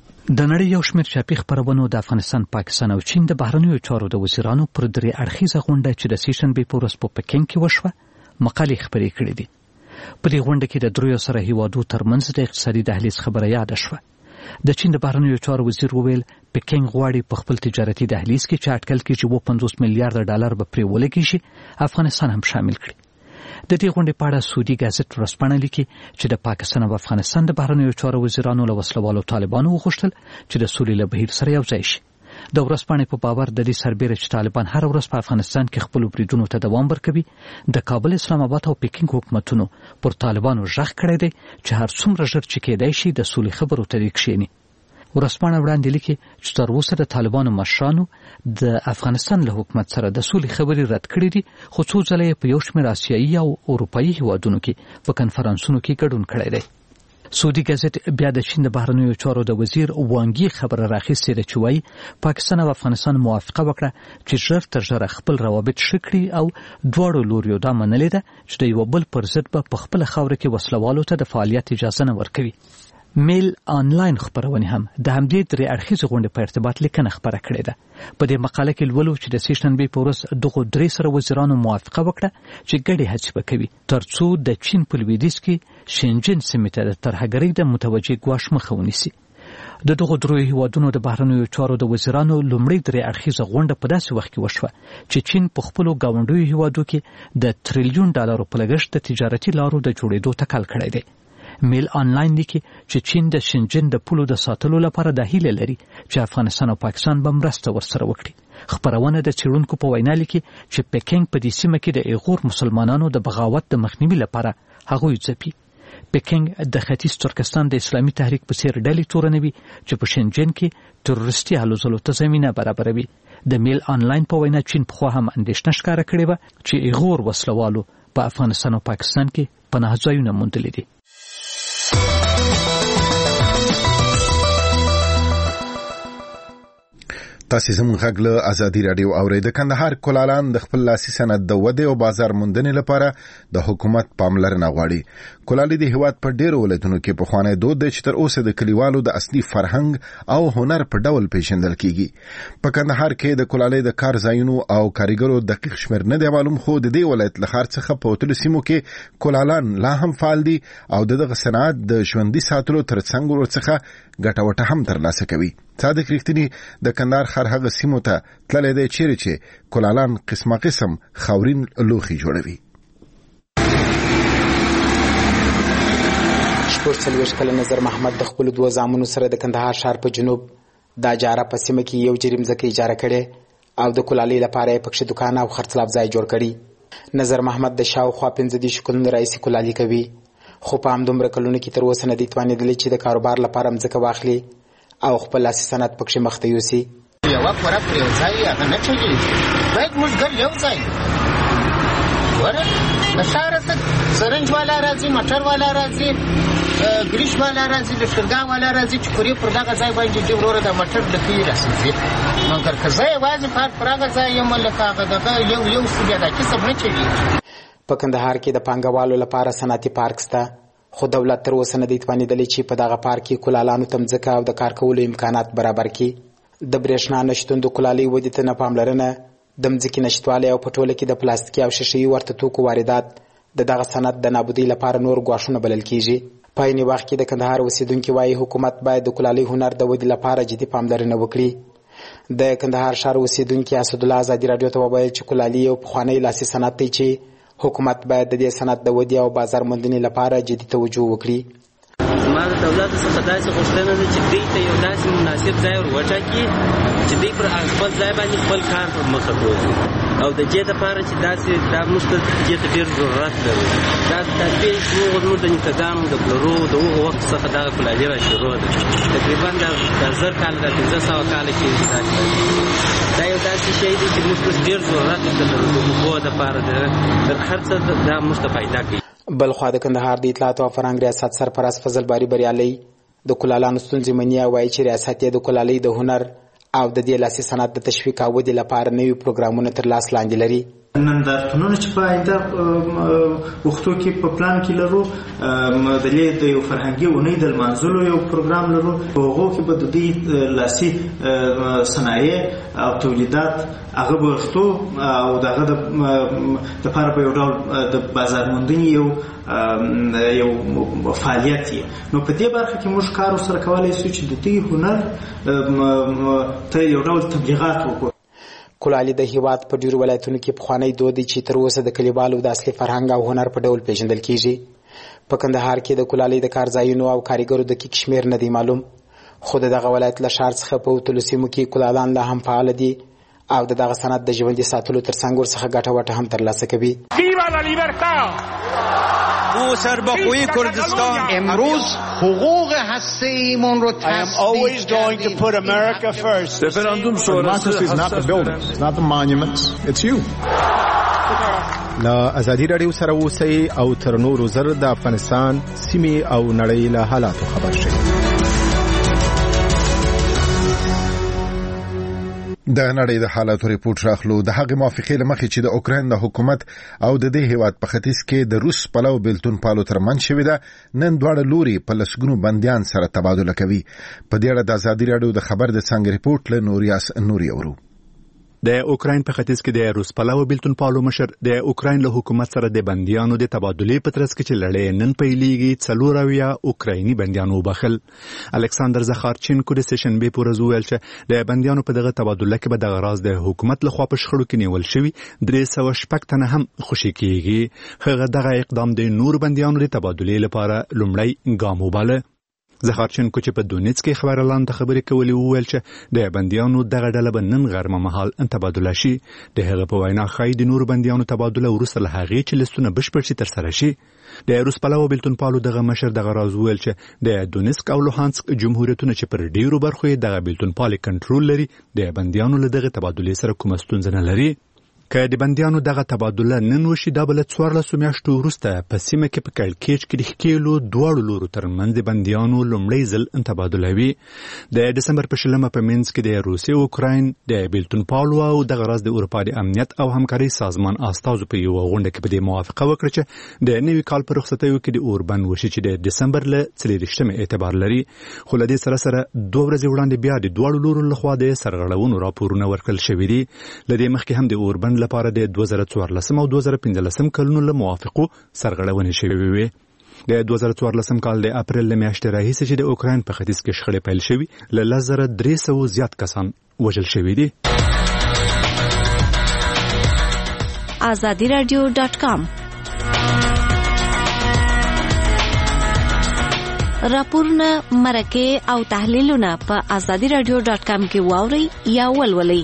Speaker 13: د نړۍ یو شمېر چاپي خبرونو د افغانستان، پاکستان او چین د بهرنیو چارو د وزیرانو پر درې اړخیزه غونډه چې د سیشنبې په ورځ په پکین کې وشوه مقالې خپرې کړې دي. په دې غونډه کې د دریو سره هیوادو ترمنځ د اقتصادي دهلیز خبره یاده شوه. د چین د بهرنیو چارو وزیر وویل پکین غواړي په خپل تجارتي دهلیز کې چې اټکل کې چې 50 میلیارډ ډالر به پرې ولګي شي افغانستان هم شامل کړي. د دې غونډې په اړه سعودي ګازټ ورځپاڼه لیکي چې د پاکستان او افغانستان د بهرنیو چارو وزیرانو له وسلوالو طالبانو وغوښتل چې د سولې له بهیر سره یو ځای شي. د ورځپاڼې په باور د دې سربېره چې طالبان هر ورځ په افغانستان کې خپل بریدونو ته دوام ورکوي د کابل، اسلام آباد او پکین حکومتونو پر طالبانو غږ کړی دی چې هر څومره ژر چې کېدای شي د سولې خبرو ته کښېني. ورځپاڼه وړاندې لیکي چې تر اوسه د طالبانو مشرانو د افغانستان له حکومت سره د سولې خبرې رد کړې دي خو څو ځله په یو شمېر آسیایي او اروپایي هیوادونو کې په کنفرانسونو کې ګډون کړی دی. سعودي ګازټ بیا د چین د بهرنیو چارو د وزیر وانګي خبره راخیستې ده چې وایي پاکستان او افغانستان موافقه وکړه چې ژر تر ژره خپل روابط ښه کړي او دواړو لوریو دا منلې ده چې د یو بل پر ضد به په خپله خاوره کې وسلوالو ته د فعالیت اجازه نه ورکوي. میل آنلاین خبرونه هم د همدې درې اړخیزې غونډې په ارتباط لیکنه خپره کړې ده. په دې مقاله کې لولو چې د سیشنبې په ورځ دغو درې سره وزیرانو موافقه وکړه چې ګډې هڅې به کوي ترڅو د چین په لویدیځ کې شینجن سیمې ته د ترهګرۍ د متوجه ګواښ مخه ونیسي. د دغو درې هیوادونو د بهرنیو چارو د وزیرانو لومړۍ درې اړخیزه غونډه په داسې وخت کې وشوه چې چین په خپلو ګاونډیو هیوادو کې د تریلیون ډالرو په لګښت د تجارتي لارو د جوړېدو تکل کړی دی. میل آنلاین لیکي چې چین د شینجن د پولو د ساتلو لپاره د هیله لري چې افغانستان او پاکستان به مرسته ورسره وکړي. خبرونه د څېړونکو په وینا لیکي چې پکینګ په دې سیمه کې د ایغور مسلمانانو د بغاوت د مخنیوي لپاره هغوی ځپي. پکینګ د ختیځ ترکستان د اسلامي تحریک په څېر ډلې تورنوي چې په شینجن کې تروریستي هلو ځلو ته زمینه برابروي. د میل آنلاین په وینا چین پخوا هم اندېښنه ښکاره کړې وه چې ایغور وسلوالو په افغانستان او پاکستان کې پناه ځایونه موندلي دي.
Speaker 1: تاسو زموږ غږ له ازادي راډیو اورئ. د کندهار کلالان د خپل لاسي صنعت د ودې او بازار موندنې لپاره د حکومت پاملرنه غواړي. کلالي د هیواد په ډیرو ولایتونو کې پخوانی دود دی چې تر اوسه د کلیوالو د اصلي فرهنګ او هنر په ډول پیژندل کیږي. په کندهار کې د کلالۍ د کار ځایونو او کاریګرو دقیق شمېر نه دی معلوم، خو د دې ولایت له ښار څخه په وتلو سیمو کې کلالان لا هم فعال دي او دغه صنعت د ژوندي ساتلو ترڅنګ ورڅخه ګټه هم ترلاسه کوي. صادق ریښتینی د کندهار ښار هغه سیمو ته تللی دی چیرې چې کلالان قسمه قسم خاورین لوښي جوړوي.
Speaker 14: شپږ څلوېښت کلن نظر محمد د خپلو دوه زامنو سره د کندهار ښار په جنوب د اجاره په سیمه کې یو جریم ځمکه اجاره کړې او د کلالۍ لپاره یې پکښې دکان او خرڅلاف ځای جوړ کړي. نظر محمد د شاوخوا 15 کلونو راهیسې کلالي کوي، خو په همدومره کلونو کې تر اوسه نه دی توانېدلی چې د کاروبار لپاره مځکه واخلي او خپل لاسي صنعت پکښې مخته یوسي.
Speaker 15: یوه پوره پر یو ځای هغه نه چلېږي، باید موږ ګل یو ځای ګوره له ښاره څه سرنج والا راځي، موټر والا راځي، ګریش والا راځي لښکرګاه والا راځي چې پوری پر دغه ځای باندې چې وروره د موټر ډکې راسي مګر که زه یوازې پر هغه ځای یم لکه هغه دغه یو سوبیا دا کسب نه چلیږي.
Speaker 14: په کندهار کې د پانګوالو لپاره صنعتي پارک شته، خو دولت تر اوسه نه دی توانېدلی چې په دغه پارک کې کولالانو ته مځکه او د کار کولو امکانات برابر کړي. د برېښنا نشتون د کولالۍ ودې ته نه پاملرنه، د مځکې نشتوالی او په ټوله کې د پلاستیکي او شیشه‌یي ورته توکو واردات د دغه صنعت د نابودۍ لپاره نور ګواښونه بلل کېږي. په عیني وخت کې د کندهار اوسېدونکي وایي حکومت باید د کولالۍ هنر د ودې لپاره جدي پاملرنه وکړي. د کندهار ښار اوسېدونکي اسدالله ازادي راډیو ته وویل چې کولالي یو پخوانی لاسي صنعت دی چې حکومت باید د دې صنعت د ودې او بازار موندنې لپاره جدي توجه وکړي.
Speaker 16: زما د دولت څخه داسې غوښتنه ده چې دوی ته یو داسې مناسب ځای ور وټاکي چې دوی پر خپل ځای باندې خپل کار پر مخه بوځي او د دې لپاره چې داسې دا موږ ته دې ته ډېر ضرورت لري. دا زموږ د نیکهګانو د پلرو د هغو وخت څخه دغه کولالي را شروع ده. تقریبا د 1000 کاله د 1500 کاله کې دا یو داسې شی دی چې موږ ته ډېر ضرورت لري د اوبو دپاره د هر څه دا موږ ته پیدا کوي.
Speaker 14: بلخوا د کندهار د اطلاعات او فرهنګ ریاست سرپرست فضل باری بریالي د کولالانو ستونزې مني او وایي چې ریاست یې د کولالۍ د هنر او د دې لاسي صنعت د تشویق او ودې لپاره نوي پروګرامونه تر لاس لاندې لري.
Speaker 17: نندارتونونه چې په آینده وختو کې په پلان کې لرو، د دې د یو فرهنګي اونۍ د لمانځلو یو پروګرام لرو، په هغو کې به د دې لاسي صنایع او تولیدات هغه به شتو او دغه دپاره به یو ډول د بازار موندنې یو فعالیت یې. نو په دې برخه کې موږ کار ورسره کولی شو چې د دې هنر ته یو ډول تبلیغات وکړو.
Speaker 14: کولالي د هیواد په ډیرو ولایتونو کې پخوانی دود دی چې تر اوسه د کلیوالو د اصلي فرهنګ او هنر په ډول پیژندل کیږي. په کندهار کې د کولالۍ د کار ځایونو او کاریګرو دقیق شمیر نه دی معلوم، خو دغه ولایت له ښار څخه په وتلو سیمو کې کولالان لا هم فعال دي او دغه صنعت د ژوندي ساتلو ترڅنګ ورڅخه ګټه وټه هم ترلاسه کوي.
Speaker 18: او سربخوی کردستان
Speaker 15: امروز حقوق هسته‌ایمون رو
Speaker 18: تثبیت
Speaker 19: Referendum sonrası is not the buildings, not the monuments, it's you.
Speaker 20: لا ازادي راډیو سره اوسئ او تر نورو زر د افغانستان سیمې او نړۍ له حالاتو خبر شئ.
Speaker 1: د نړۍ د حالاتو ریپورت راخلو. د هغې موافقې له مخې چې د اوکراین د حکومت او د دې هیواد په ختیځ کې د روس پلو بیلتون پالو ترمنځ شوې ده، نن دواړه لوري په لسګونو بندیان سره تبادله کوي. په دې اړه د ازادي راډیو د خبر د څنګه ریپورت له نوریاس نوري اورو.
Speaker 6: د اوکراین په ختیځ کې د روس پلو بیلتون پالو مشر د اوکراین له حکومت سره د بندیانو د تبادلې په ترڅ کې چې لړۍ نن پیلېږي 4 اوکرایني بندیانو وبخل. الکساندر زخارچینکو د سشنبې په ورځ وویل چې د بندیانو په دغه تبادله کې به دغه راز د حکومت لخوا په شخړو کې نیول شوي 306 تنه هم خوشي کیږي. هغه دغه اقدام د نور بندیانو د تبادلې لپاره لومړی ګام وباله. زخارچینکو چې په دونیتس کې خبرلاند ته خبرې کولې وویل چې د بندیانو دغه ډله به نن غرمه مهال تبادله شي. د هغه په وینا ښایي د نورو بندیانو تبادله وروسته له هغې چې لستونه بشپړ شي ترسره شي. د روس پلو بیلتون پالو دغه مشر دغه راز وویل چې د دونیتسک او لوهانسک جمهوریتونه چې پر ډیرو برخو یې دغه بیلتون پالي کنټرول لري، د بندیانو له دغه تبادلې سره کومه ستونزه نه لري. که د بندیانو دغه تبادله نن وشي، دا به له 14 میاشتو وروسته په سیمه کې په کړکېچ کې د ښکېلو دواړو لورو ترمنځ د بندیانو لومړی ځل تبادله وي. د ډسمبر په 20 په منځ کې د روسیې او اوکراین د بیلتون پالو او دغه راز د اروپا د امنیت او همکارۍ سازمان استازو په یوه غونډه کې په دې موافقه وکړه چې د نوي کال په رخصتیو کې د اوربند وشي چې د ډسمبر له 24 اعتبار لري. خو له دې سره 2 ورځې وړاندې بیا د دواړو لورو لخوا د سرغړونو راپورونه ورکړل شوي دي. له دې مخکې هم د اوربند لپاره د 2014 او 2015 کلونو له موافقو سرغړونې شوې وي. د 2014 کال د اپریل له میاشتې راهیسې چې د اوکراین په ختیځ کې شخړې پیل شوي، له 1300 زیات کسان وژل شوي دي.
Speaker 21: azadiradio.com راپورونه، مرکې او تحلیلونه په azadiradio.com کې واورئ یا ولولئ.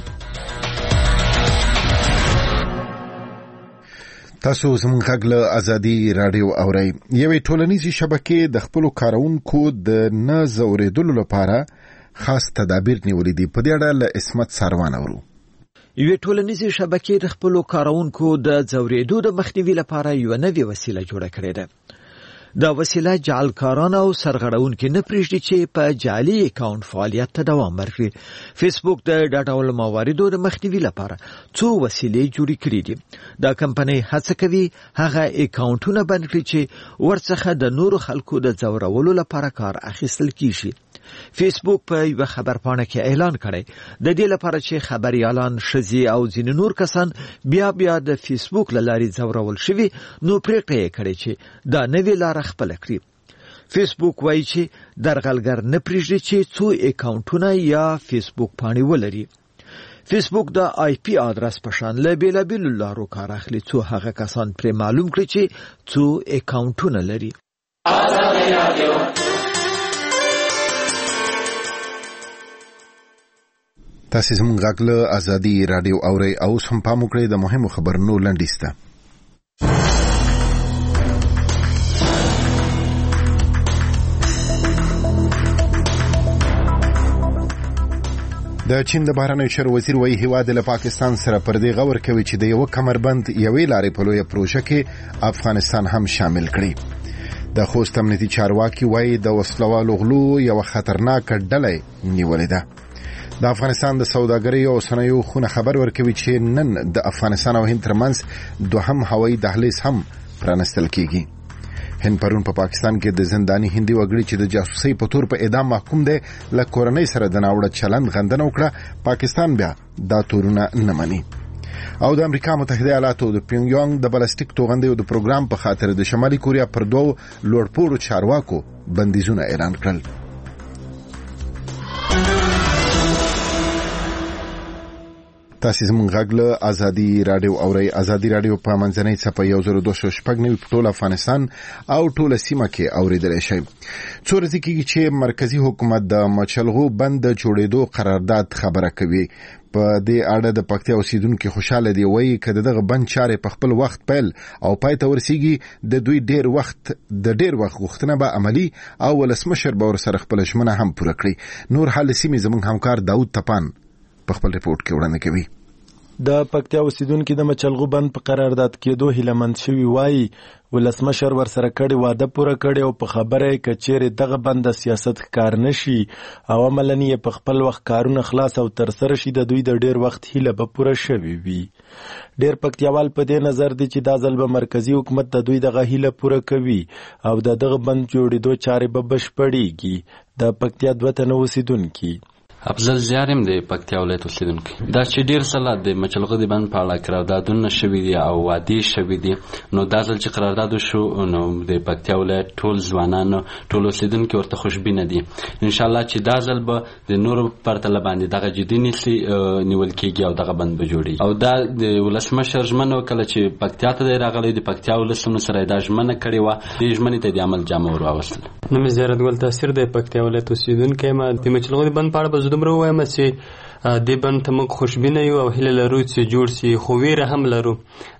Speaker 1: تاسو زموږ غږ له ازادي راډیو اورئ. یوې ټولنیزې شبکې د خپلو کارونکو د نه ځورېدلو لپاره خاص تدابیر نیولي دي. په دې اړه له اسمت ساروان اورو.
Speaker 22: یوې ټولنیزې شبکې د خپلو کارونکو د ځورېدو د مخنیوي لپاره یوه نوې وسیله جوړه کړې ده. دا وسیله جعلکاران او سرغړونکي نه پرېږدي چې په جعلي اکاونټ فعالیت ته دوام ورکړي. فیسبوک د ډاټا مواردو د مخنیوي لپاره څو وسیلې جوړې کړې دي. دا کمپنۍ هڅه کوي هغه اکاونټونه بند کړي چې ورڅخه د نورو خلکو د ځورولو لپاره کار اخیستل کیږي. فیسبوک په یو خبرپاڼه کې اعلان کړی د دې لپاره چې خبريالان، ښځې او ځینې نور کسان بیا د فیسبوک له لارې ځورول شوي، نو پریکړه یې کړې چې دا نوې لاره خپل کړي. فیسبوک وایي چې درغلګر نه پرېږدي چې څو اکاونټونه یا فیسبوک پاڼې ولري. فیسبوک د آی پی آدرس په شان له بیلابیلو لارو کار اخلي څو هغه کسان پرې معلوم کړي چې څو اکاونټونه لري.
Speaker 1: تاسو زموږ غږ له ازادي رادیو اورئ او هم پام وکړئ د مهمو خبرونو لنډیز ته. د چین د بهرنیو چارو وزیر وایي هیواد له پاکستان سره پر دې غور کوي چې د یو کمربند یوې لارې په لویه پروژه کې افغانستان هم شامل کړي. د خوست امنیتي چارواکي وایي د وسلوالو غلو یو خطرناک ډله نیولې ده. د افغانستان د سوداګرۍ او صنایعو خونه خبر ورکوي چې نن د افغانستان او هند ترمنځ دوهم هوایي دهلیز هم پرانستل کیږي. هند پرون په پاکستان کې د زنداني هندي وګړي چې د جاسوسۍ په تور په اعدام محکوم دي له کورنۍ سره د ناوړه چلند غندنه وکړه. پاکستان بیا دا تورونه نه مني. او د امریکا متحده ایالاتو د پیونګیانګ د بالستیک توغندیو د پروګرام په خاطر د شمالي کوریا پر دوه لوړپوړو چارواکو بندیزونه اعلان کړل. تاسو زموږ غږ له ازادي رادیو اورئ. ازادي رادیو په منځنۍ څپه 1290 په ټول افغانستان او ټول سیمه کې اوریدل شي. څو ورځې کېږي چې مرکزی حکومت د مچلغو بند جوړېدو قرارداد خبره کوي. په دې اړه د پکتیا اوسیدونکو خوشاله دی. وایي کله دغه بند چارې په خپل وخت پیل او پای ته ورسیږي د دوی ډیر وخت غوښتنه به عملی او ولسمشر به ورسره خپل ژمنه هم پوره کړي. نور حال سیمې زموږ همکار داود تپان په خپل ریپورت کې وړاندې کوي.
Speaker 2: د پکتیا اوسیدونکو د مچلغو بند په قرارداد کېدو هیلهمند شوي. وایي ولسمشر ورسره کړي واده پوره کړي او په خبره یې کچېرې دغه بند د سیاست ښکار نشي او عملاً یې په خپل وخت کارونه خلاص او ترسره شي د دوی د ډیر وخت هیله به پوره شوي وي. ډیر پکتیاوال په دې نظر دي چې دا ځل به مرکزی حکومت د دوی دغه هیله پوره کوي او دغه بند جوړېدو چارې به بشپړېږي. د پکتیا 2 تنه اوسیدونکي
Speaker 5: افضل زیارم د پکتیا ولایت اوسیدونکي دا چې ډیر سلا د مچلغو د بند په اړه قراردادونه شوي دي او وعده شوي دي. نو دا ځل چې قرارداد شو نو د پکتیا ولایت ټول ځوانان ټول اوسیدونکي ورته خوشبینه دي. ان شاء الله چې دا ځل به د نورو پرتله باندې دغه جدي نیول کېږي او دغه بند به جوړي. او دا د ولسمشر ژمنه وکړه چې پکتیا ته راغلي د پکتیا ولسمو سره دا ژمنه کړې و. د ژمنې ته د عمل جامه ور واوستل.
Speaker 3: نو مې زیارت ګل تاثیر د پکتیا ولایت اوسیدونکي ما د مچلغو د بند په اړه دومره وایم چې د بند ته موږ خوشبینه یو او هیله لرو چې جوړ شي. خو ویره هم لرو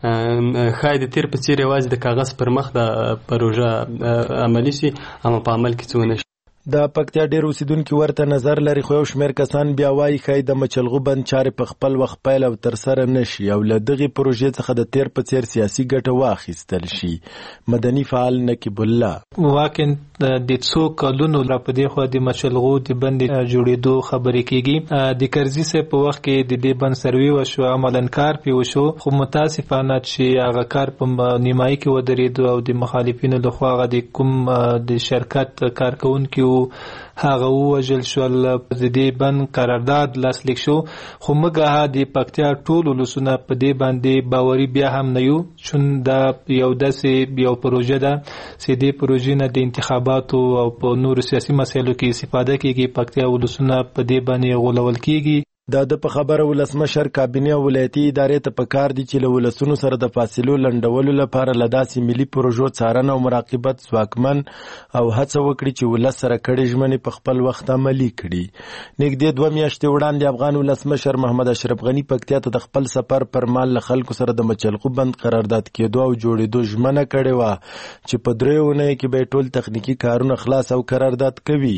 Speaker 3: ښایي د تیر په څیر یوازې د کاغذ پر مخ د پروژه عملي شي اما په عمل کې څه ونه شي.
Speaker 2: د پکتیا ډیر اوسیدونکو ورته نظر لري خو یو شمېر کسان بیا وایي ښایي د مچلغو بند چارې په خپل وخت پیل او ترسره نشي او له دغې پروژې څخه د تیر په څیر سیاسي ګټه واخیستل شي. مدني فعال نقیب الله
Speaker 23: واقعا د څو کلونو را په دې خو د مچلغو د بند جوړېدو خبرې کېږي. د کرزي صاحب په وخت کې د دې بند سروي وشو عملاً کار پې وشو خو متاسفانه چې هغه کار په نیمایي کې ودرېدو او د مخالفینو لخوا هغه د کوم د شرکت کارکوونکي هغه ووژل شول. د دې بند قرارداد لاسلیک شو خو موږ د پکتیا ټول ولسونه په دې باندې باوري بیا هم نه یو چون دا یو داسې یو پروژه ده چې دې پروژې نه د انتخاباتو او په نورو سیاسي مسایلو کې استفاده کیږي. پکتیا ولسونه په دې باندې غولول کیږي.
Speaker 2: د په خبره ولسمشر کابینه او ولایتي ادارې ته پکار دي چې له ولسونو سره د فاصلو لنډولو لپاره له داسې ملي پروژو څارنه او مراقبت ځواکمن او هڅه وکړي چې ولس سره کړي ژمنې په خپل وخت عملي کړي. نږدې 2 میاشتې وړاندې افغان ولسمشر محمد اشرف غني پکتیا ته د خپل سفر پر مال له خلکو سره د مچلغو بند قرارداد کېدو او جوړېدو ژمنه کړې وه چې په 3 اونیو کې به ټول تخنیکي کارونه خلاص او قرارداد کوي.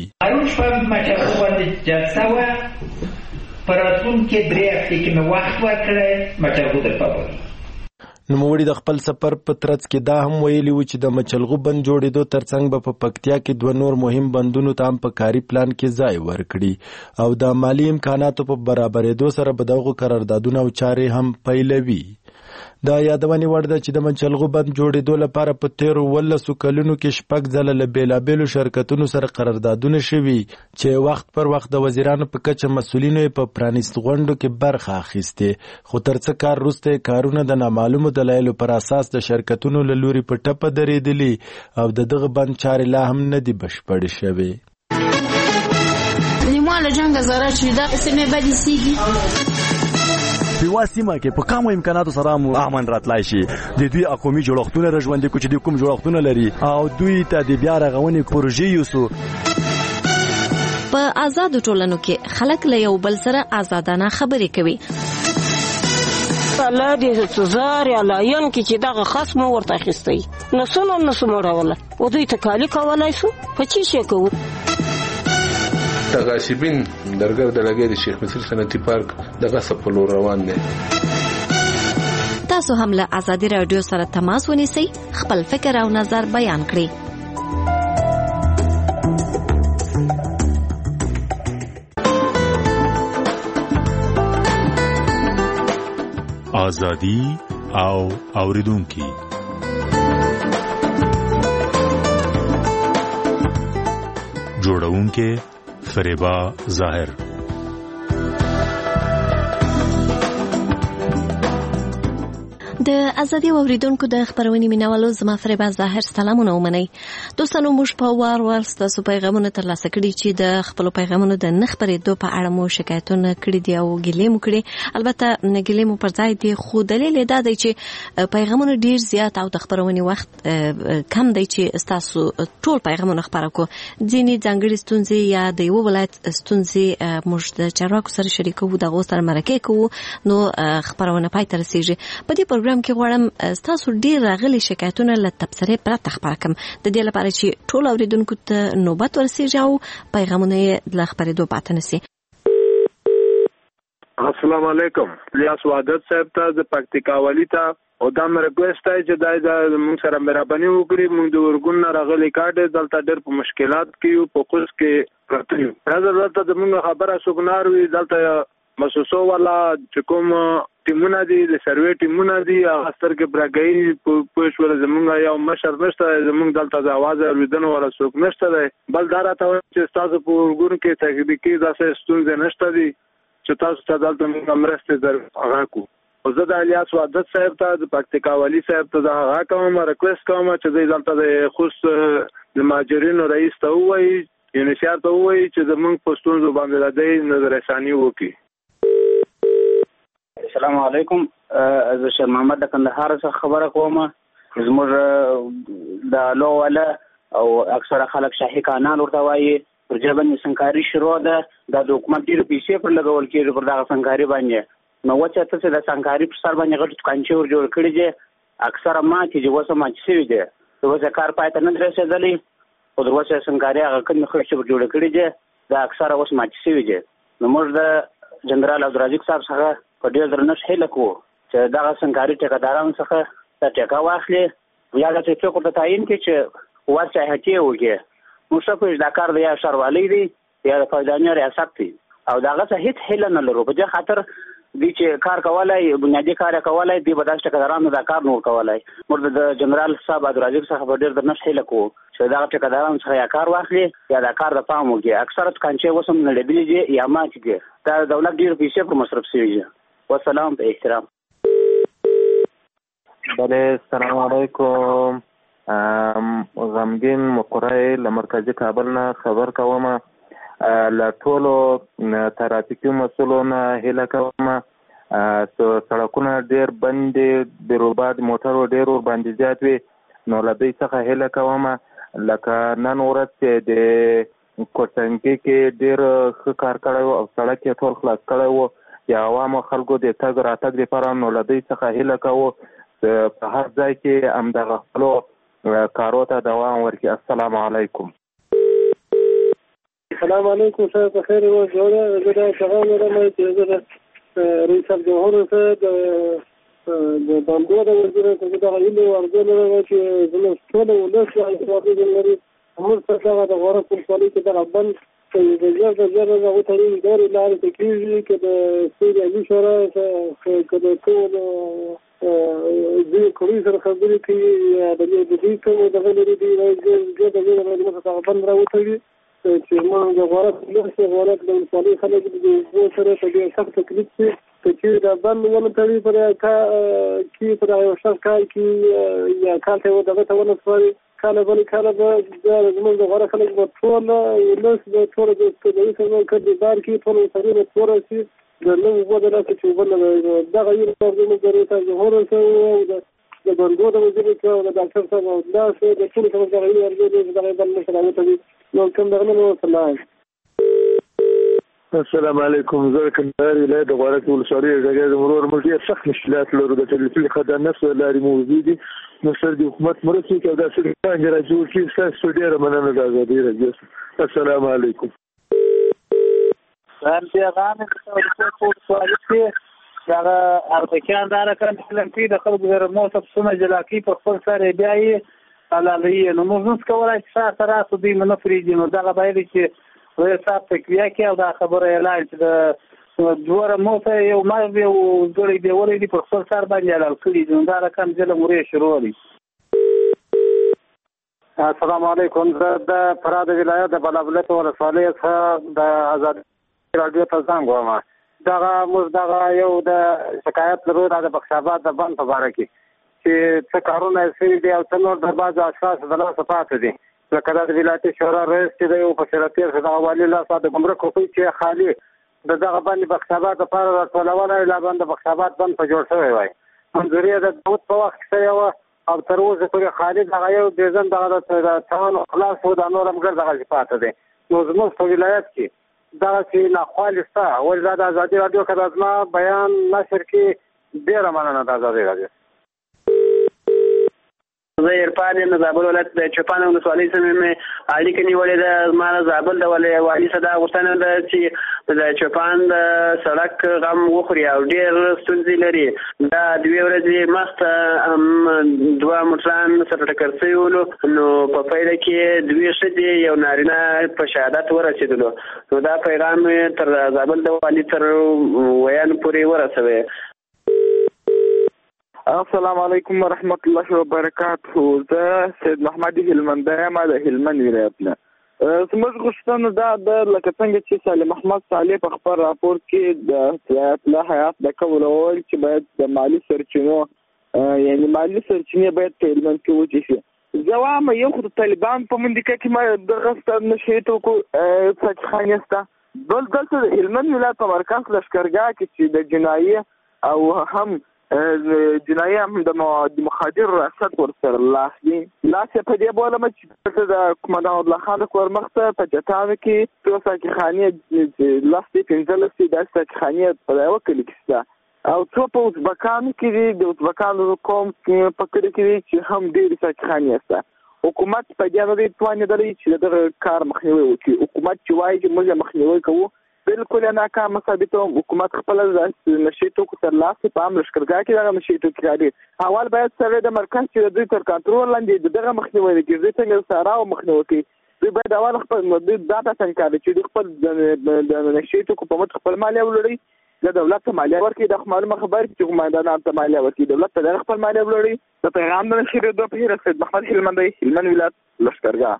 Speaker 24: پراتون کې 3 هفتې کې مې وخت ورکړی مچلغو در پابوي.
Speaker 2: نوموړي د خپل سفر په ترڅ کې دا هم ویلي و چې د مچلغو بند جوړېدو ترڅنګ به په پکتیا کې 2 نور مهم بندونو ته هم په کاري پلان کې ځای ورکړي او د مالی امکاناتو په برابرېدو سره به دغه قراردادونه او چارې هم پیلوي. دا یادونې وړ ده چې د منچلغو بند جوړېدو لپاره په تیرو 18 کلونو کې 6 ځله له بېلابېلو شرکتونو سره قراردادونه شوي چې وخت پر وخت د وزیرانو په کچه مسؤلینو په پرانیست غونډو کې برخه اخیستې، خو تر څه کار وروسته کارونه د نامعلومو دلایلو پر اساس د شرکتونو له لوري په ټپه درېدلي او د دغه بند چارې لا هم نه دي بشپړې شوې.
Speaker 4: لیمواله جنګ زره چې دا سیمې بدې سیږي
Speaker 7: په واسمه کې په کومو امکاناتو سره مو امن راتلای شي. د دوی اقومي جوړښتونه رژوندې کو چې د کوم جوړښتونه لري او دوی ته د بیا رغونې پروژې یوسو.
Speaker 21: په آزادو ټولنو کې خلک له یو بل سره آزادانه خبرې کوي.
Speaker 9: الله دې تزار یا لاین کې چې دغه خصم ورته اخیستی نسونه مړوله او دوی تکالی کولای شو په چی شي کوو.
Speaker 24: تغاصبین درګر د لګي د شیخ مصر صنعتي پارک دغه سپلو روان دي.
Speaker 21: تاسو هم له آزادي رادیو سره تماس ونیسئ، خپل فکر او نظر بیان کړئ.
Speaker 25: آزادي او اوریدونکي جوړونکي فریبا ظاهر.
Speaker 21: د ازادي اوریدونکو د خبرونې مینوالو زما فریبا ظاهر سلامونه ومنئ. دوستانو موږ په وار ستاسو پیغامونه ترلاسه کړي چې د خپل پیغامونو د نه خبرېدو په اړه مو شکایتونه کړي دي او ګیلې مو کړي. البته ګیلې مو پر ځای دي، خو دلیل دا دی چې پیغامونه ډیر زیات او د خبرونې وخت کم دی چې تاسو ټول پیغامونه خبرو کو. ځینې ځانګړي ستونزې یا د یو ولایت ستونزې موږ د چارواکو سره شریکو، دغه سره مرکه کوو، نو خبرونه پای ته رسیږي. په دې پروګرام کې غواړم تاسو ډیر راغلي شکایتونه له تبصرې پرته خبره کړم، د دې لپاره چې ټول اوریدونکو ته نوبت ورسیږي او پیغامونه له خبرېدو پاتې نشي.
Speaker 26: السلام علیکم. الیاس وحدت صاحب ته د پکتیکا والی ته او دا مې ریکوست دی چې دا موږ سره مهرباني وکړي. موږ د ورګون راغلي کارډ دلته ډېر په مشکلات کې یو په خوش کې پراته یو. دلته زموږ خبره سګنار وي، دلته مسوسو والا چې کوم ټیمونه دي د سروې ټیمونه دي هغه سترګې برګایي په شوله زمونږ یو مشر نشته، زمونږ دلته د اواز اوریدنه ولا څوک نشته دی. بل دا راته چې تاسو په ورګون کې تحقیقي داسې ستونزې نشته دي چې تاسو ته دلته موږ مرسته هغه کو. او زه د الیاس وحدت صاحب ته د پکتیکا والی صاحب ته هغه کوم ریکوست کوم چې دلته د خصوص د ماجرینو رئیس ته وایي، یونیسیار ته وایي چې زمونږ په ستونزو باندې د نظر ثاني وکړي.
Speaker 27: السلام علیکم. زه شیر محمد د کندهار څخه خبره کوم. زموږ د لوواله او اکثره خلک شاهي کانال ورته وایي پر جبن سنکاري شروع ده. د حکومت ډېر پیسې پر لګول کېږي پر دغه سنکاري باندې. نو وچه ته چې د سنکاري پر سر باندې غټ کانچې ور جوړ کړي دي، اکثره ماتې چې وسه مات شوي دي، وسه کار پای ته نه رسېدلی او د وسه سنکاري هغه کوم خلک چې جوړ کړي دي دا اکثره وسه مات شوي دي. نو موږ د جنرال عبدالرزاق صاحب څخه په ډېر درنښت هیله کوو چې دغه سنکاري ټیکهدارانو څخه دا ټیکه واخلي یا دا چې څوک ورته تعیین کړي چې ورته هټیې وکړي. موږ ښه پوهېږو دا کار د یا ښاروالۍ دی یا د فیضانیه ریاست دی او د هغه څه هېڅ هیله نه لرو. په دې خاطر دی چې کار کولی، بنیادي کار یې کولی، دی به داسې ټیکهدارانو دا کار نه ورکولی. موږ د جنرال صاحب عبدالرزاق څخه په ډېر درنښت هیله کوو چې دغه ټیکهدارانو څخه یا کار واخلي یا دا کار د پام وکړي. اکثره کانچې اوس هم نړېدلې دي یا ماتې دي. دا د دولت ډېرې پیسې پر مصرف شوي دي. والسلام په احترام.
Speaker 28: بله السلام علیکم. غمګین مقرای له مرکزي کابل نه خبر کوم. له ټولو ترافیکي مسؤلونو هیله کوم سړکونه ډېر بند دي، بیروباد موټرو ډېر ور باندې زیات وي، نو له دوی څخه هیله کوم لکه نن ورځ چې د کوټنګي کې ډېر ښه کار کړی و او سړک یې ټول خلاص کړی و یا عوامو خلکو د تګ راتګ لپاره، نو له دوی څخه هیله کوو په هر ځای کې همدغه خپلو کارو ته دوام ورکړي. السلام علیکم.
Speaker 29: السلام علیکم. صاحب بخیر و جوړه زه دا پیغام لرم چې زه د رئیس الجمهور ته د د بندو د وزیر ته دغه ایله ورغله چې زموږ ټول ولس یې لري موږ څنګه د غوړه ولسوالۍ کې دغه بند د جره د غوټري ډېر لارې ته کېږي چې د سوري علي شورا چې د ټول د کومې سره خبرې کوي د دې کوم دغه لري دی د دغه بند راوځي چې موږ د غوړه د ولسوالۍ خلک د سره په ډېر سخت تکلیف چې د بند ونه تړي پر کې پر یو شخص کال کې یا کال ته دغه ته ونه سواري کاله بل کاله د زموږ د غوړه خلک په ټول ولس د ټول د سره کړي بار کې ټول سره د ټول شي د نو وګړه چې وبل دغه یو څه د مدرسې د هورسه د بندو د وزیر او د ډاکټر صاحب او د ټول څه دغه یو ورته دغه بل مشرانه ته نو کوم دغه نو سلام.
Speaker 26: السلام علیکم. زه کندهار ولایت د غوړه ولسوالۍ ډګر د مرور ملګری سخت مشکلات لرو د ټلیفون خدمات نفس لاري موجودي نو سر د حکومت مرسته کوي دا څه څنګه راځي چې تاسو ډیر مننه د ازادي راځي. السلام علیکم.
Speaker 27: سلام پیغام ته سوال کې دا ارتکان دا کار چې د خلکو د موثق سونه جلاکی په خپل سره بیاي علالي نو موږ کولای چې سره سودي منفري نو دا باید چې وې صاحب تکویا کې او دا خبره اعلان چې د دوره موته یو مرګ یو ګړی دی ولې دی په خپل سر باندې اعلان کړی دا رقم ځله مورې شروع دي.
Speaker 29: السلام علیکم. د فراد ولایت د بلابلت ولسوالۍ څخه د آزاد رادیو ته زنګ وم. دغه موږ دغه یو د شکایت لرو د بخشاباد د بند په باره کې چې څه کارونه یې دي او څه نور د بعضو اشخاص د لاسه پاتې دي لکه د ولایتي شورا رئیس چې د یو په سرتیر څخه د والي لاسه د ګمرک کوي چې خالي د دغه باندې بخشاباد لپاره راټولونه لا باندې بخشاباد بند په جوړ شوی وای منځوري د داوود په وخت کې یو او تر اوسه پورې خالي دغه یو د ځن دغه تاون خلاص و د نور امګر دغه صفات دي نو زموږ په ولایت کې دغه چې ناخوالسته ولې د ازادي رادیو خدماتما بیان نشر کې ډیر مننه د ازادي رادیو.
Speaker 27: زه عرفان یم د زابل ولایت د چپان ولسوالۍ سره مې اړیکه نیولې ده. ما زابل د والي صدا غوښتنه ده چې د چپان د سړک غم وخوري او ډېر ستونزې لري. دا دوه ورځې مخته دوه موټران سره ټکر شوي ولو نو په پیله کې دوه ښځې یو نارینه په شهادت ورسېدلو نو دا پیغام تر زابل د والي تر ویان پورې ورسوي.
Speaker 8: السلام علیکم ورحمت الله وبرکاته. زه سید محمد هلمند یم د هلمند ولایت نه. زموږ غوښتنه دا ده لکه څنګه چې صالح محمد صالح په خپل راپور کې د اصلاح حیات د کولول چې باید د مالی سرچینو یعنی مالی سرچینې باید په هلمند کې وچې شي. زه وایم یو خو د طالبان په منډه کې ما دغه ستاسو نشي توکو څخه سته بل دلته د هلمند ولایت په مرکز لښکرګاه کې چې د جنایي او هم جنایي هم د مخادر ریاست ورسره لاس په دې بوله چې د قومندان الله خان کور مخته په جټانو کې څو ساکخانې لاستي 15 د ساکخانې په یو کلی کې سته او څو په ازبکانو کې د ازبکانو کوم په کلی کې چې هم ډېر ساکخانې سته. حکومت په دې باندې توانیدلی چې دغه کار مخنیوي وکړي. حکومت چې وایي چې موږ مخنیوي کوو بالکل ناکام ثابتوم. حکومت خپل نشي توکو تر لاسه په عام لښکرګاه کې دغه نشي توکي لري. اول باید سره د مرکز چې دوی تر کنټرول لاندې دغه مخنیوي کوي څنګه سره او مخنیوي کوي. دوی باید اول خپل داتا څنګه کوي چې خپل د نشي توکو په مت خپل مالیه ولري د دولت مالیه ورکړي. د معلومه خبر چې قومندانان ته مالیه ورکړي دولت ته خپل مالیه ولري. د پیغام د نشي د په هر محمد هلمند ولایت لښکرګاه.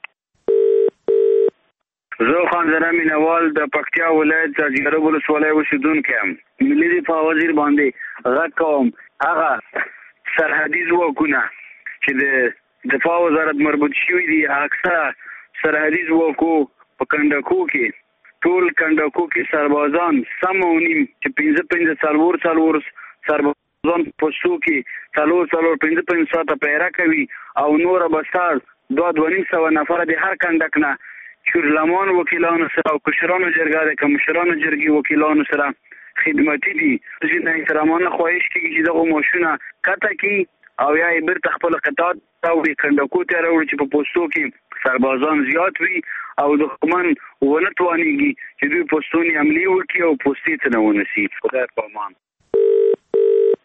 Speaker 10: زه خان زره مینوال د پکتیا ولایت ځاځي ولسوالۍ اوسیدونکی یم. ملي دفاع وزیر باندې غږ کوم هغه سرحدي ځواکونه چې د دفاع وزارت مربوط شوي دي اکثره سرحدي ځواکو په کندکو کې ټول کندکو کې سربازان سم او نیم چې 15 سربازان په سو کې 4 ساعته پیره کوي او نور بسار 2.5 نفر د هر کندک نه شورلمان وکیلانو سره او کشرانو جرګه د کمشرانو جرګي وکیلانو سره خدمتي دي. چې د احترامانه خواهش کیږي چې دغه ماشونه کته کی او یا بیرته خپل قطعات او کندکو ته راوړي چې په پوسټو کې سربازان زیات وي او دښمن ونه توانيږي چې دوی پوسټونی عملی وکړي او پوسټې ته نه ونسي. خدای په امان.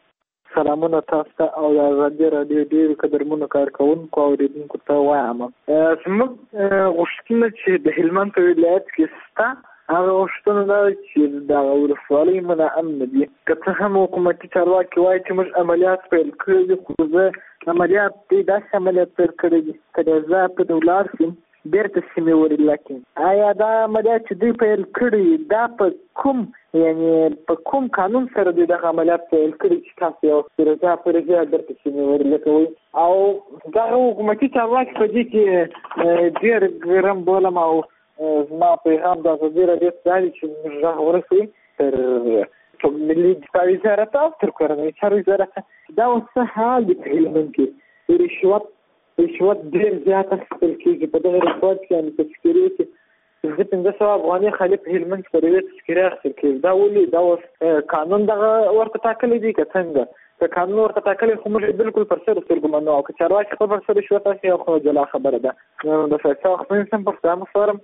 Speaker 11: سلامونه تاسو ته او د ازادي راډیو ډېرو قدرمنو کارکوونکو او اوریدونکو ته وایم. زموږ غوښتنه چې د هلمند په ولایت کې شته هغه غوښتنه ده چې دغه ولسوالۍ منعم نه دي. که څه هم حکومتي چارواکي وایي چې موږ عملیات پیل کړي دي، خو زه عملیات داسې عملیات پیل کړي دي که زه په ولاړ شم بیرته سیمې ورلکم. آیا دا عملیات چې دوی پیل کړي دا په کوم په کوم قانون سره دوی دغه عملیات پیل کړي چې تاسو یو پروژه بیرته سیمې ورلکوئ؟ او دغه حکومتي چارواکي په دې کې ډېر ګرم بولم او زما پیغام د ازادي راډیو څخه دی چې موږ غږ ورسوئ تر ملي دفاع وزارت او تر کورنۍ چارو وزارت. دا اوس څه حال دی په هلمند کې؟ رشوت ډېر زیات اخیستل کېږي. په دغه رشوت کې په تذکرې کې 500 افغانۍ خالي په هلمند کې پر یوې تذکرې اخیستل کېږي. دا ولې؟ دا اوس قانون دغه ورته ټاکلی دی که څنګه؟ که قانون ورته ټاکلی خو موږ بالکل پر سر سترګو منو، او که چارواکي خپل پر سر رشوت اخلي خو جلا خبره ده. د ښایسته وخت نیسم په خدای مسپارم.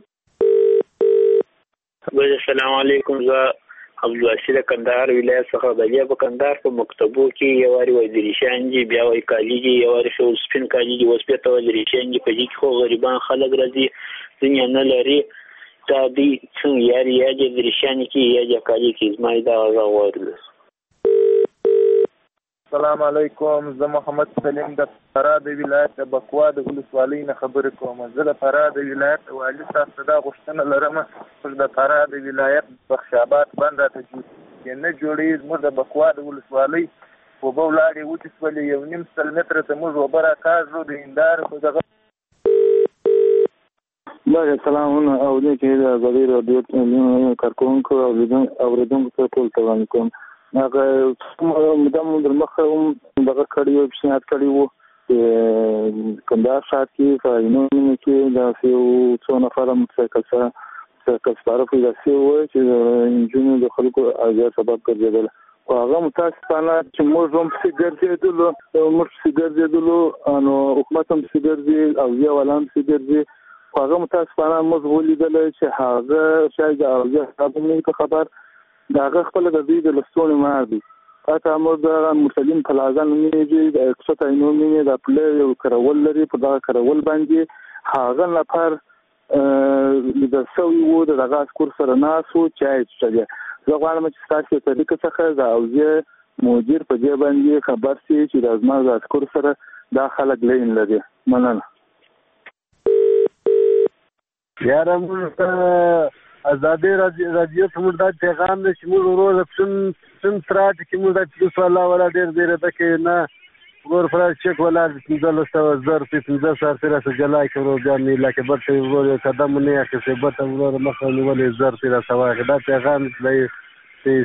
Speaker 12: السلام علیکم. زه عبدالواسي د کندهار ولایت څخه د په کندهار په مکتبو کې یو واري وایي دریشان دي، بیا وایي کالي دي، یو واري شو سپین کالي دي، اوس بیا ته وایي دریشان دي. په دې کې خو غریبان خلک راځي، ځینې نه لري. دا دوی څنګه یا د دریشان کې یا د کالي کې زما دا غږ واورېدل.
Speaker 26: السلام علیکم. زه محمد سلیم د فراه د ولایت د بکوا د ولسوالۍ نه خبرې کوم. زه د فراه د ولایت والي صاحب ته دا غوښتنه لرم چې د فراه د ولایت بخشاباد بند راته نه جوړېږي. زموږ د بکوا د ولسوالۍ اوبه ولاړې وچې شولې، 1.5 متره ته موږ اوبه راکاږو د هندارو په دغه.
Speaker 28: سلامونه او دې کې د ازادي راډیو کارکوونکو او اوریدونکو ته ټول توان کوم. هغه مدام د مخه هم دغه کړي او پیشنهاد کړي وو چې کندهار ښار کې په عینونو کې د یو څو نفره موټرسایکل سپاره پیدا شوي وو چې د انجونو د خلکو اذیت سبب ګرځېدل. خو هغه متاسفانه چې موږ هم پسې ګرځېدلو نو حکومت هم پسې ګرځي او اوزیا والا هم پسې ګرځي. خو هغه متاسفانه موږ ولیدلی چې هغه شاید د اوزیا صاحب هم نه خبر د هغه خپله د دوی د لستوڼې مار دی. حتی موږ د مسلم پلازا نومېږي، د اکسوت عینو نومې د پله یو کرول لري. په دغه کرول باندې هغه نفر لیدل شوي وو د دغه عسکر سره ناست وو چای څښلې. زه غواړم چې ستاسو طریقه څخه د اوزیا مدیر په دې باندې خبر شي چې د زما د عسکر سره دا خلک لین لري. مننه.
Speaker 26: یاره موږ ازادي راډیو ته موږ دا پیغام دی چې موږ ورو سن سرات کې موږ د پولیس والا ولا ډېر ده کې نه ګور فرا چک ولا 1500 زر 1500 سره جلا کړو بیا نه لکه برته ورو قدم نه اخیسته برته ورو مخه نیولې زر سره سواغ. دا پیغام دی.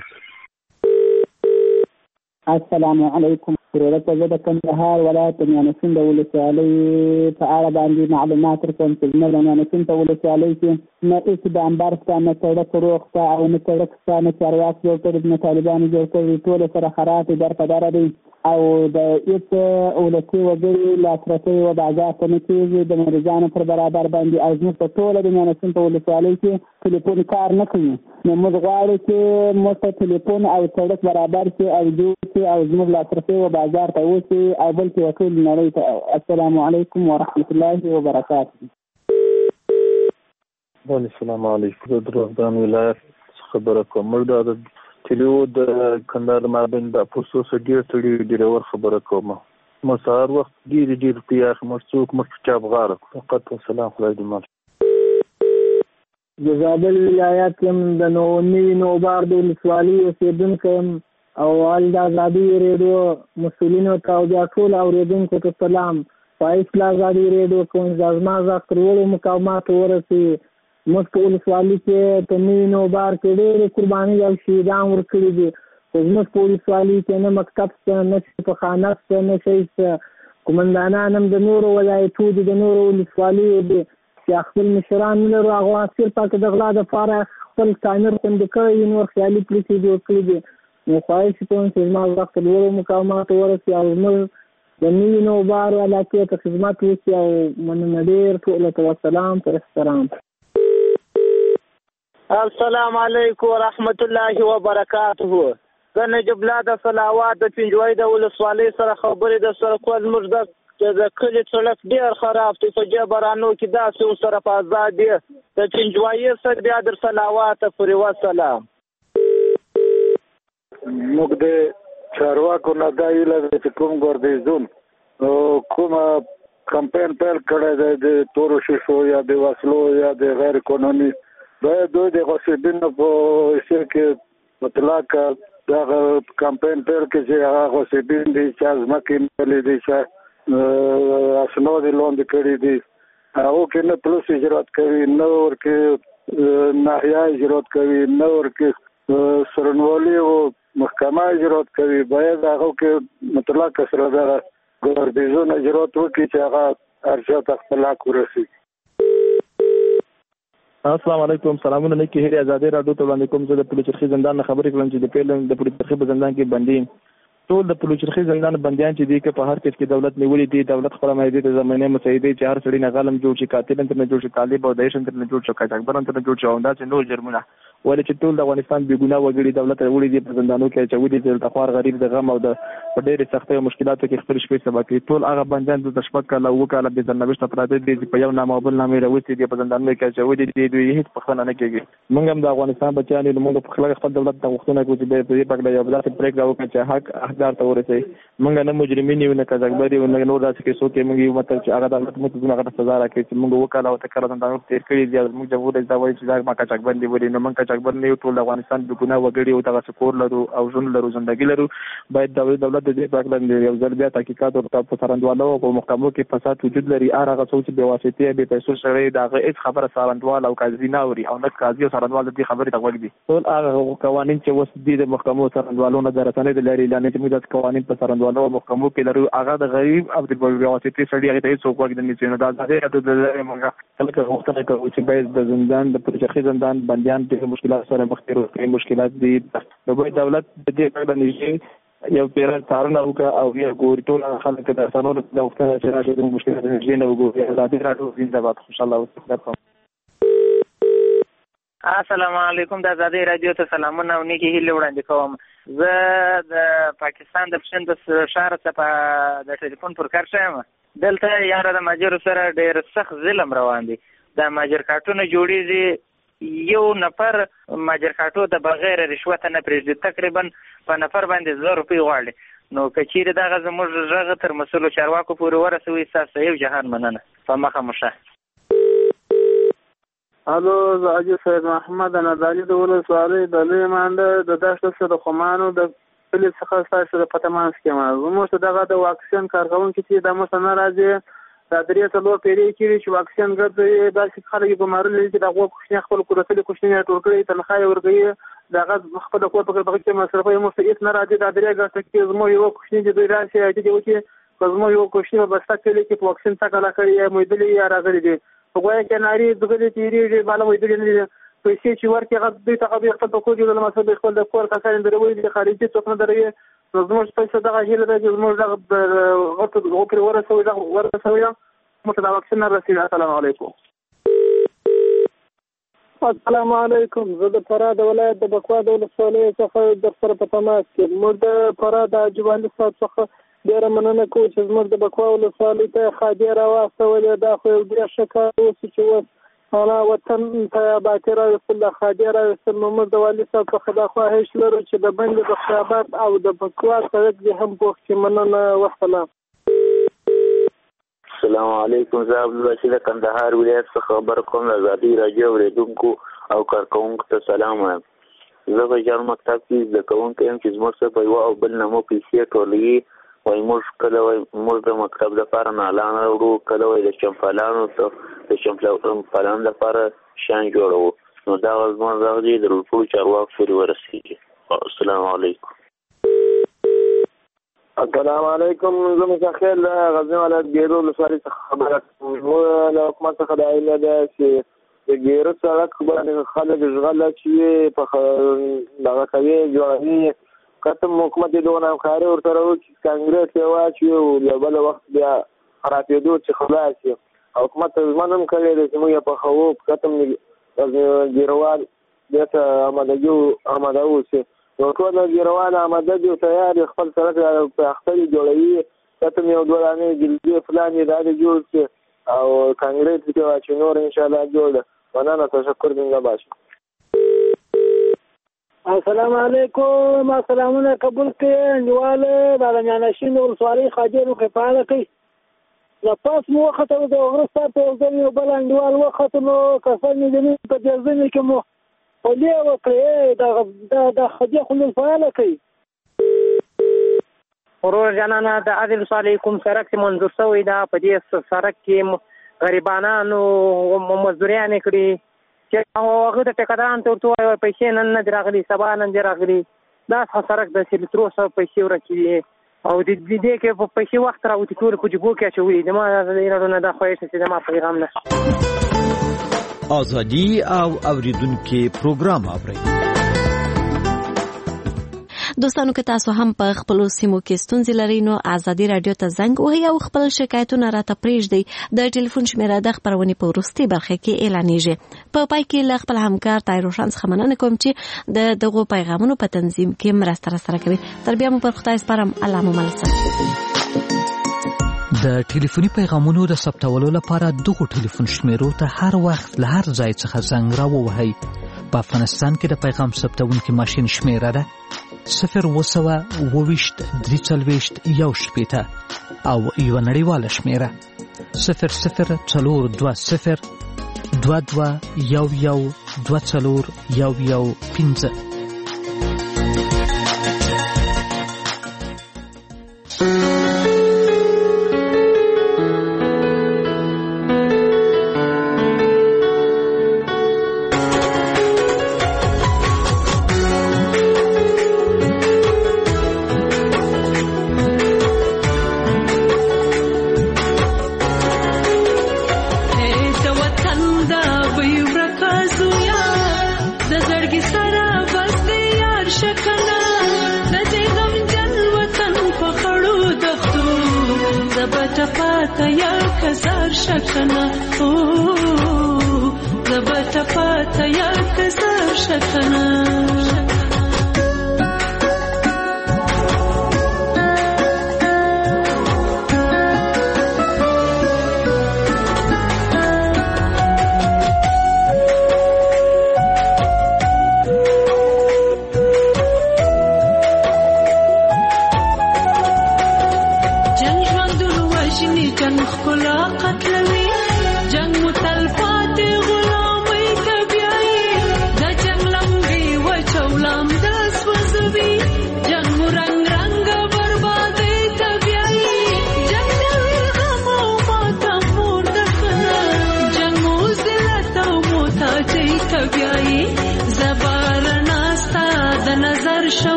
Speaker 13: السلام علیکم. ورته زه د کندهار ولایت میانسین د ولسوالۍ په اړه باندې معلومات ورکوم چې زموږ د میانسین په ولسوالۍ کې نه هېڅ د انبار شته، نه سړک روغ شته او نه سړک شته، نه چارواکي جوړ کړي، نه طالبانو جوړ کړي. ټول سره خراب درپدره دي او د هېڅ ولسي وګړي لاسرسی و بازار ته نه کېږي د مریضانو پر برابر باندې. او زموږ په ټوله د میانسین په ولسوالۍ کې ټلیفون کار نه کوي. نو موږ غواړو چې موږ ته ټلیفون او سړک برابر شي او جوړ شي او زموږ لاسرسی و بازار ته وشي او بلکې وټول نړۍ ته. السلام علیکم ورحمة الله وبرکاته.
Speaker 26: السلام علیکم. د دروغدان ولایت خبره کوم. موږ د تلیو د کندهار مابین د پوسټو سډیر تړي ډیرور خبره کوم. مسار وخت ډیر تیار مرڅوک مرچاب غار فقط. والسلام علیکم.
Speaker 13: د زابل ولایت کې د نوبار د ولسوالۍ اوسېدونکی یم او ال د ازادي ریډیو مسؤلینو ته او بیا ټول اورېدونکو ته سلام. پایس لا ازادي ریډیو کوم زما زه تر ټولو مقاماتو ورسي. موږ په ولسوالۍ کې په نوبار کې ډېرې قربانۍ او شهیدان ورکړي دي. خو زموږ په ولسوالۍ کې نه مکتب شته، نه شفاخانه شته، نه شی شته. قومندانان هم د نورو ولایتونو دي، د نورو ولسوالیو دي چې خپل مشران نه لرو. هغه صرف پکې د غلا دپاره خپل تعمیر خوندي کړی دي، نور خیالي پولیسې جوړ کړي دي. نو خواهش کوم چې زما وخت د لوړو مقاماتو ورسي او زموږ د نوي نوبار علاقې ته خدمت وشي. او مننه ډېر ټولو ته والسلام پر احترام.
Speaker 14: السلام علیکم ورحمة الله وبرکاته.
Speaker 6: د نجیب الله د صلوات د پنجوای د ولسوالۍ سره خبرې د سره کول موږ د کلي سړک ډېر خراب دی په دې بارانو کې داسې سره په آزاد دی د پنجوای سره بیا در صلوات پورې وسلام.
Speaker 14: موږ د چارواکو نه دا ویله چې کوم ګردیزون کومه کمپین پیل کړی دی د تورو شیشو یا د وسلو یا د غیر قانوني باید دوی د غصبینو په حیثیت کې مطلق دغه کمپین پیل کړي چې هغه غصبین دي چې ځمکې نیولې دي چې اسناد یې لاندې کړي دي هغو کې نه پولیس اجرات کوي نه ورکې ناحیه اجرات کوي نه ورکې څارنوالي او محکمه اجرات کوي باید هغو کې مطلق سره دغه ګردیزونه اجرات وکړي چې هغه هر چا ته خپل حق ورسي.
Speaker 15: السلام علیکم. سلامونه نه کې هرې ازادي راډیو ته وړاندې کوم. زه د پلوچرخي زندان نه خبرې کوم چې د پیلن د پلوچرخي په زندان کې بندي ټول د پلوچرخي زندان بنديان چې دي که په هر کس کې دولت نیولې دي دولت خپل مایدې ته زمینه مساعده چې هر سړی نه غلم جوړ شي قاتل انت نه جوړ شي طالب او دایښ انت نه جوړ شي کاټکبر انت نه جوړ شي او دا چې نور جرمونه ولې چې ټول د افغانستان بې ګناه وګړي دولت وړي دي په زندانو کې چې ودی د تخوار غریب د غم او د په ډېرې سختۍ او مشکلاتو کې خپل شپې سبا کوي ټول هغه بنديان د شپږ کاله اوه کاله بې ځنبشته پراته دي چې په یو نامه او بل نامې راوستي دي په زندانونو کې چې ودی دي دوی هیڅ پخښنه نه کوي. موږ هم د افغانستان بچیان یو موږ په خپل خپل دولت ته غوښتنه کوو چې په دې پکړه یو داسې پریکړه وکړي چې حق حقدار ته ورسوي. موږ نه مجرمین یو نه کاذبر یو نه نور داسې کیسو کې موږ یو مطلب چې هغه دولت موږ ته هغه سزا راکړي چې موږ وکاله او تکرار زندانونو تیر کړي دي موږ جمهور رئیس دا وایي چې ما کاچاکبر دی ولې نو موږ کاچاکبر نه یو ټول افغانستان د ګناه وګړي او دغه کور لرو او ژوند لرو ژوندګي لرو باید دولت د دې پکړه یو ځل بیا تحقیقات او په څارندوالو او په محکمو کې فساد وجود لري هغه څوک چې بې واسطې بې پیسو سره دغه هیڅ خبره څارندوال او قاضي نه اوري او نه قاضي او څارندوال د دې خبرې ته غوږ دي. ټول هغه قوانین چې اوس دي د محکمو څارندوالو نه د رسنۍ د لارې اعلان چې موږ د قوانین په څارندوالو او محکمو کې لرو هغه د غریب او د بې واسطې سړي هغه ته هیڅ څوک غوږ نه نیسي. نو دا د موږ خلک غوښتنه کوو چې باید د زندان د پلوچرخي زندان بندیان د مشکلات سره مخ دي مشکلات دي نو باید دولت د دې په اړه نږدې یو پیر څارنه وکړي او بیا ګوري ټول خلک د اسانو د وختونو چې راشي د مشکلات نږدې نه وګوري. ازادي راډیو زنده‌باد. خوشاله اوسئ.
Speaker 6: السلام علیکم. د ازادي راډیو ته سلامونه او نیکی هیله وړاندې کوم. زه د پاکستان د پښین د شهر څخه د ټلیفون پر کار شوم. دلته یاره د ماجر سره ډېر سخت ظلم روان دي. د ماجر کارتونه جوړیږي یو نفر ماجر کارتو د بغیر رشوت نه پرېږدي تقریبا په نفر باندې 1000 روپۍ غواړي. نو که چیرې دغه زموږ غږ تر مسؤلو چارواکو پورې ورسوي ستاسو یو جهان مننه. په مخه مو شه.
Speaker 29: الو زه حاجي سید محمد نادالي د ولسوالۍ د لوی مانده د دشت سره خمانو د کلي څخه ستاسو د پتمانس کې ما زموږ دغه د واکسین کارکونکو چې د مو نه راځي دا درې څلور پیری کېږي چې واکسین ګرځي داسې خلک په مارلې چې د غوږ کوښښ خپل کورتلې کوښښ ټول کړی تنخواه ورکوي دغه خپل خپل په کې مصرفي مستقیت نه راځي دا درې ګټه کې زمو یو کوښښ چې دوی راشي چې چې زمو یو کوښښ په بسته کې کې واکسین څخه لا کړی مې دلی یا راغلي دي په وایي کې ناری دغه تیری بالا مې دلی نه پیسې چې ورکه غد دوی ته خپل په کوجو د مسله خپل د کور کسان دروي د خارجي څوک نه دروي زموږ پیسې دغه هیله ده چې زموږ دغه غوړ ورسوي متدا واکسین رسید. السلام علیکم. السلام علیکم. زه د فراه د ولایت د بکوا د ولسوالۍ څخه د سره په تماس کې موږ د فراه د جوالي صاحب څخه ډېره مننه کوو چې زموږ د بکوا ولسوالۍ ته خادي راواستولې دا خو یو ډېر ښه کار اوس چې اوس حالا وطن ته باقي راوستل د خادي راوستل نو موږ د والي صاحب څخه دا خواهش لرو چې د بند د خیابات او د بکوا سړک دې هم پوښ چې مننه وسلام.
Speaker 16: السلام علیکم. زه عبدالبشیر کندهار ولایت څخه خبر کوم. ازادي راډیو اوریدونکو او کارکوونکو ته سلام وایم. زه په جان مکتب کې زده کوونکی یم چې زموږ څخه په یوه او بل نه مو پیسې ټولوي. وایي موږ کله وایي موږ د مکتب لپاره نالان راوړو کله وایي د چمپلانو لپاره شیان جوړوو. نو دا زموږ غږ دی د ټولو چارواکو پورې ورسېږي. السلام علیکم.
Speaker 29: السلام علیکم. زه مشاخیل غزنی ولایت ګیرو ولسوالۍ څخه خبره کوم. موږ له حکومت څخه دا هیله ده چې د ګیرو سړک باندې خلک اشغال چې په دغه کوي جوړوي کتم حکومت یې دونه همکاري ورسره وکړي کانګرس یې واچوي او له بل وخت بیا خرابېدو چې خلاص شي. حکومت ته ژمنه هم کړې ده چې موږ یې پخوو کتم ګیروال دې ته آماده اوسي.
Speaker 11: نو ټول ګیروان آماده دي او تیار خپل سړک په اختر جوړوي کته یو دوه دانې جلدي فلان یې دا جوړ کړي او کانګریس کې واچو نور ان شاء الله جوړ ونانه تشکر زنده باد.
Speaker 29: السلام علیکم. سلامونه قبول کړئ انډیواله د میانشین ولسوالۍ خاجرو کې فعاله کوي. له پاس مو وخته د غرسته په ځای یو بل انډیوال وخته نو کسان دې په جزمه کې مو ولې وکړې د خدای خلل فعاله کوي.
Speaker 1: ورور جانانه د عادل علیکم سرک منظور شوی دا په دې سرک کې غریبانو مزدوریان کړي چې هغه د ټکدان ته ورته پیسې نن نه راغلي سبا نن راغلي دا سرک د سلترو سره پیسې ورکړي او د دې کې په پیسې وخت راوتی ټول په جګو کې چوي د ما د ایرانو د خوښ چې د ما پیغام نه
Speaker 3: ازادي او اوریدونکو پروګرام اوري.
Speaker 21: دوستانو که تاسو هم په خپل سیمو کې ستونزې لرئ نو ازادي رادیو ته زنګ وهئ او خپل شکایتونه راته پرېږدئ. د ټلیفون شمیره د خبرونې په وروستۍ برخه کې اعلانېږي. په پای کې له خپل همکار طاهر څخه مننه کوم چې د دغو پیغامونو په تنظیم کې مرسته راسره کوي. تر بیا مو پر خدای سپارم. الله مو مل ساتي.
Speaker 5: د ټلیفوني پیغامونو د ثبتولو لپاره دغو ټلیفون شمیرو ته هر وخت له هر ځای څخه زنګ راووهئ. په افغانستان کې د پیغام ثبتونکي ماشین شمیره ده 022-340-1 او یو نړیواله شمیره 002022112415.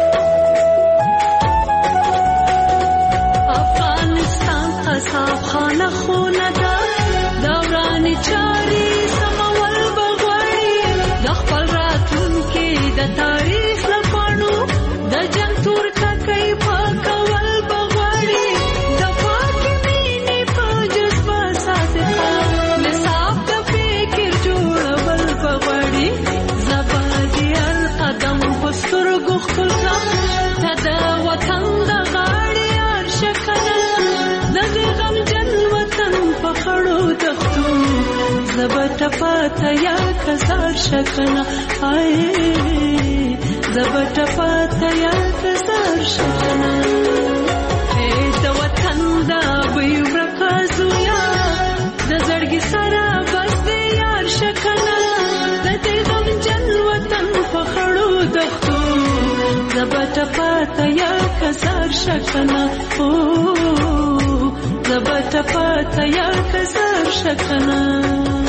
Speaker 17: افغانستان
Speaker 2: ټپاته یا کزار شکنه آی زب ټپاته یا کزار شکنه د وطن دا بې ورکازو یا د زړګي سره بس دې یار شکنه د دې غمجن وطن په خړو دښتو زب ټپاته یا کزار شکنه زب ټپاته یا کزار شکنه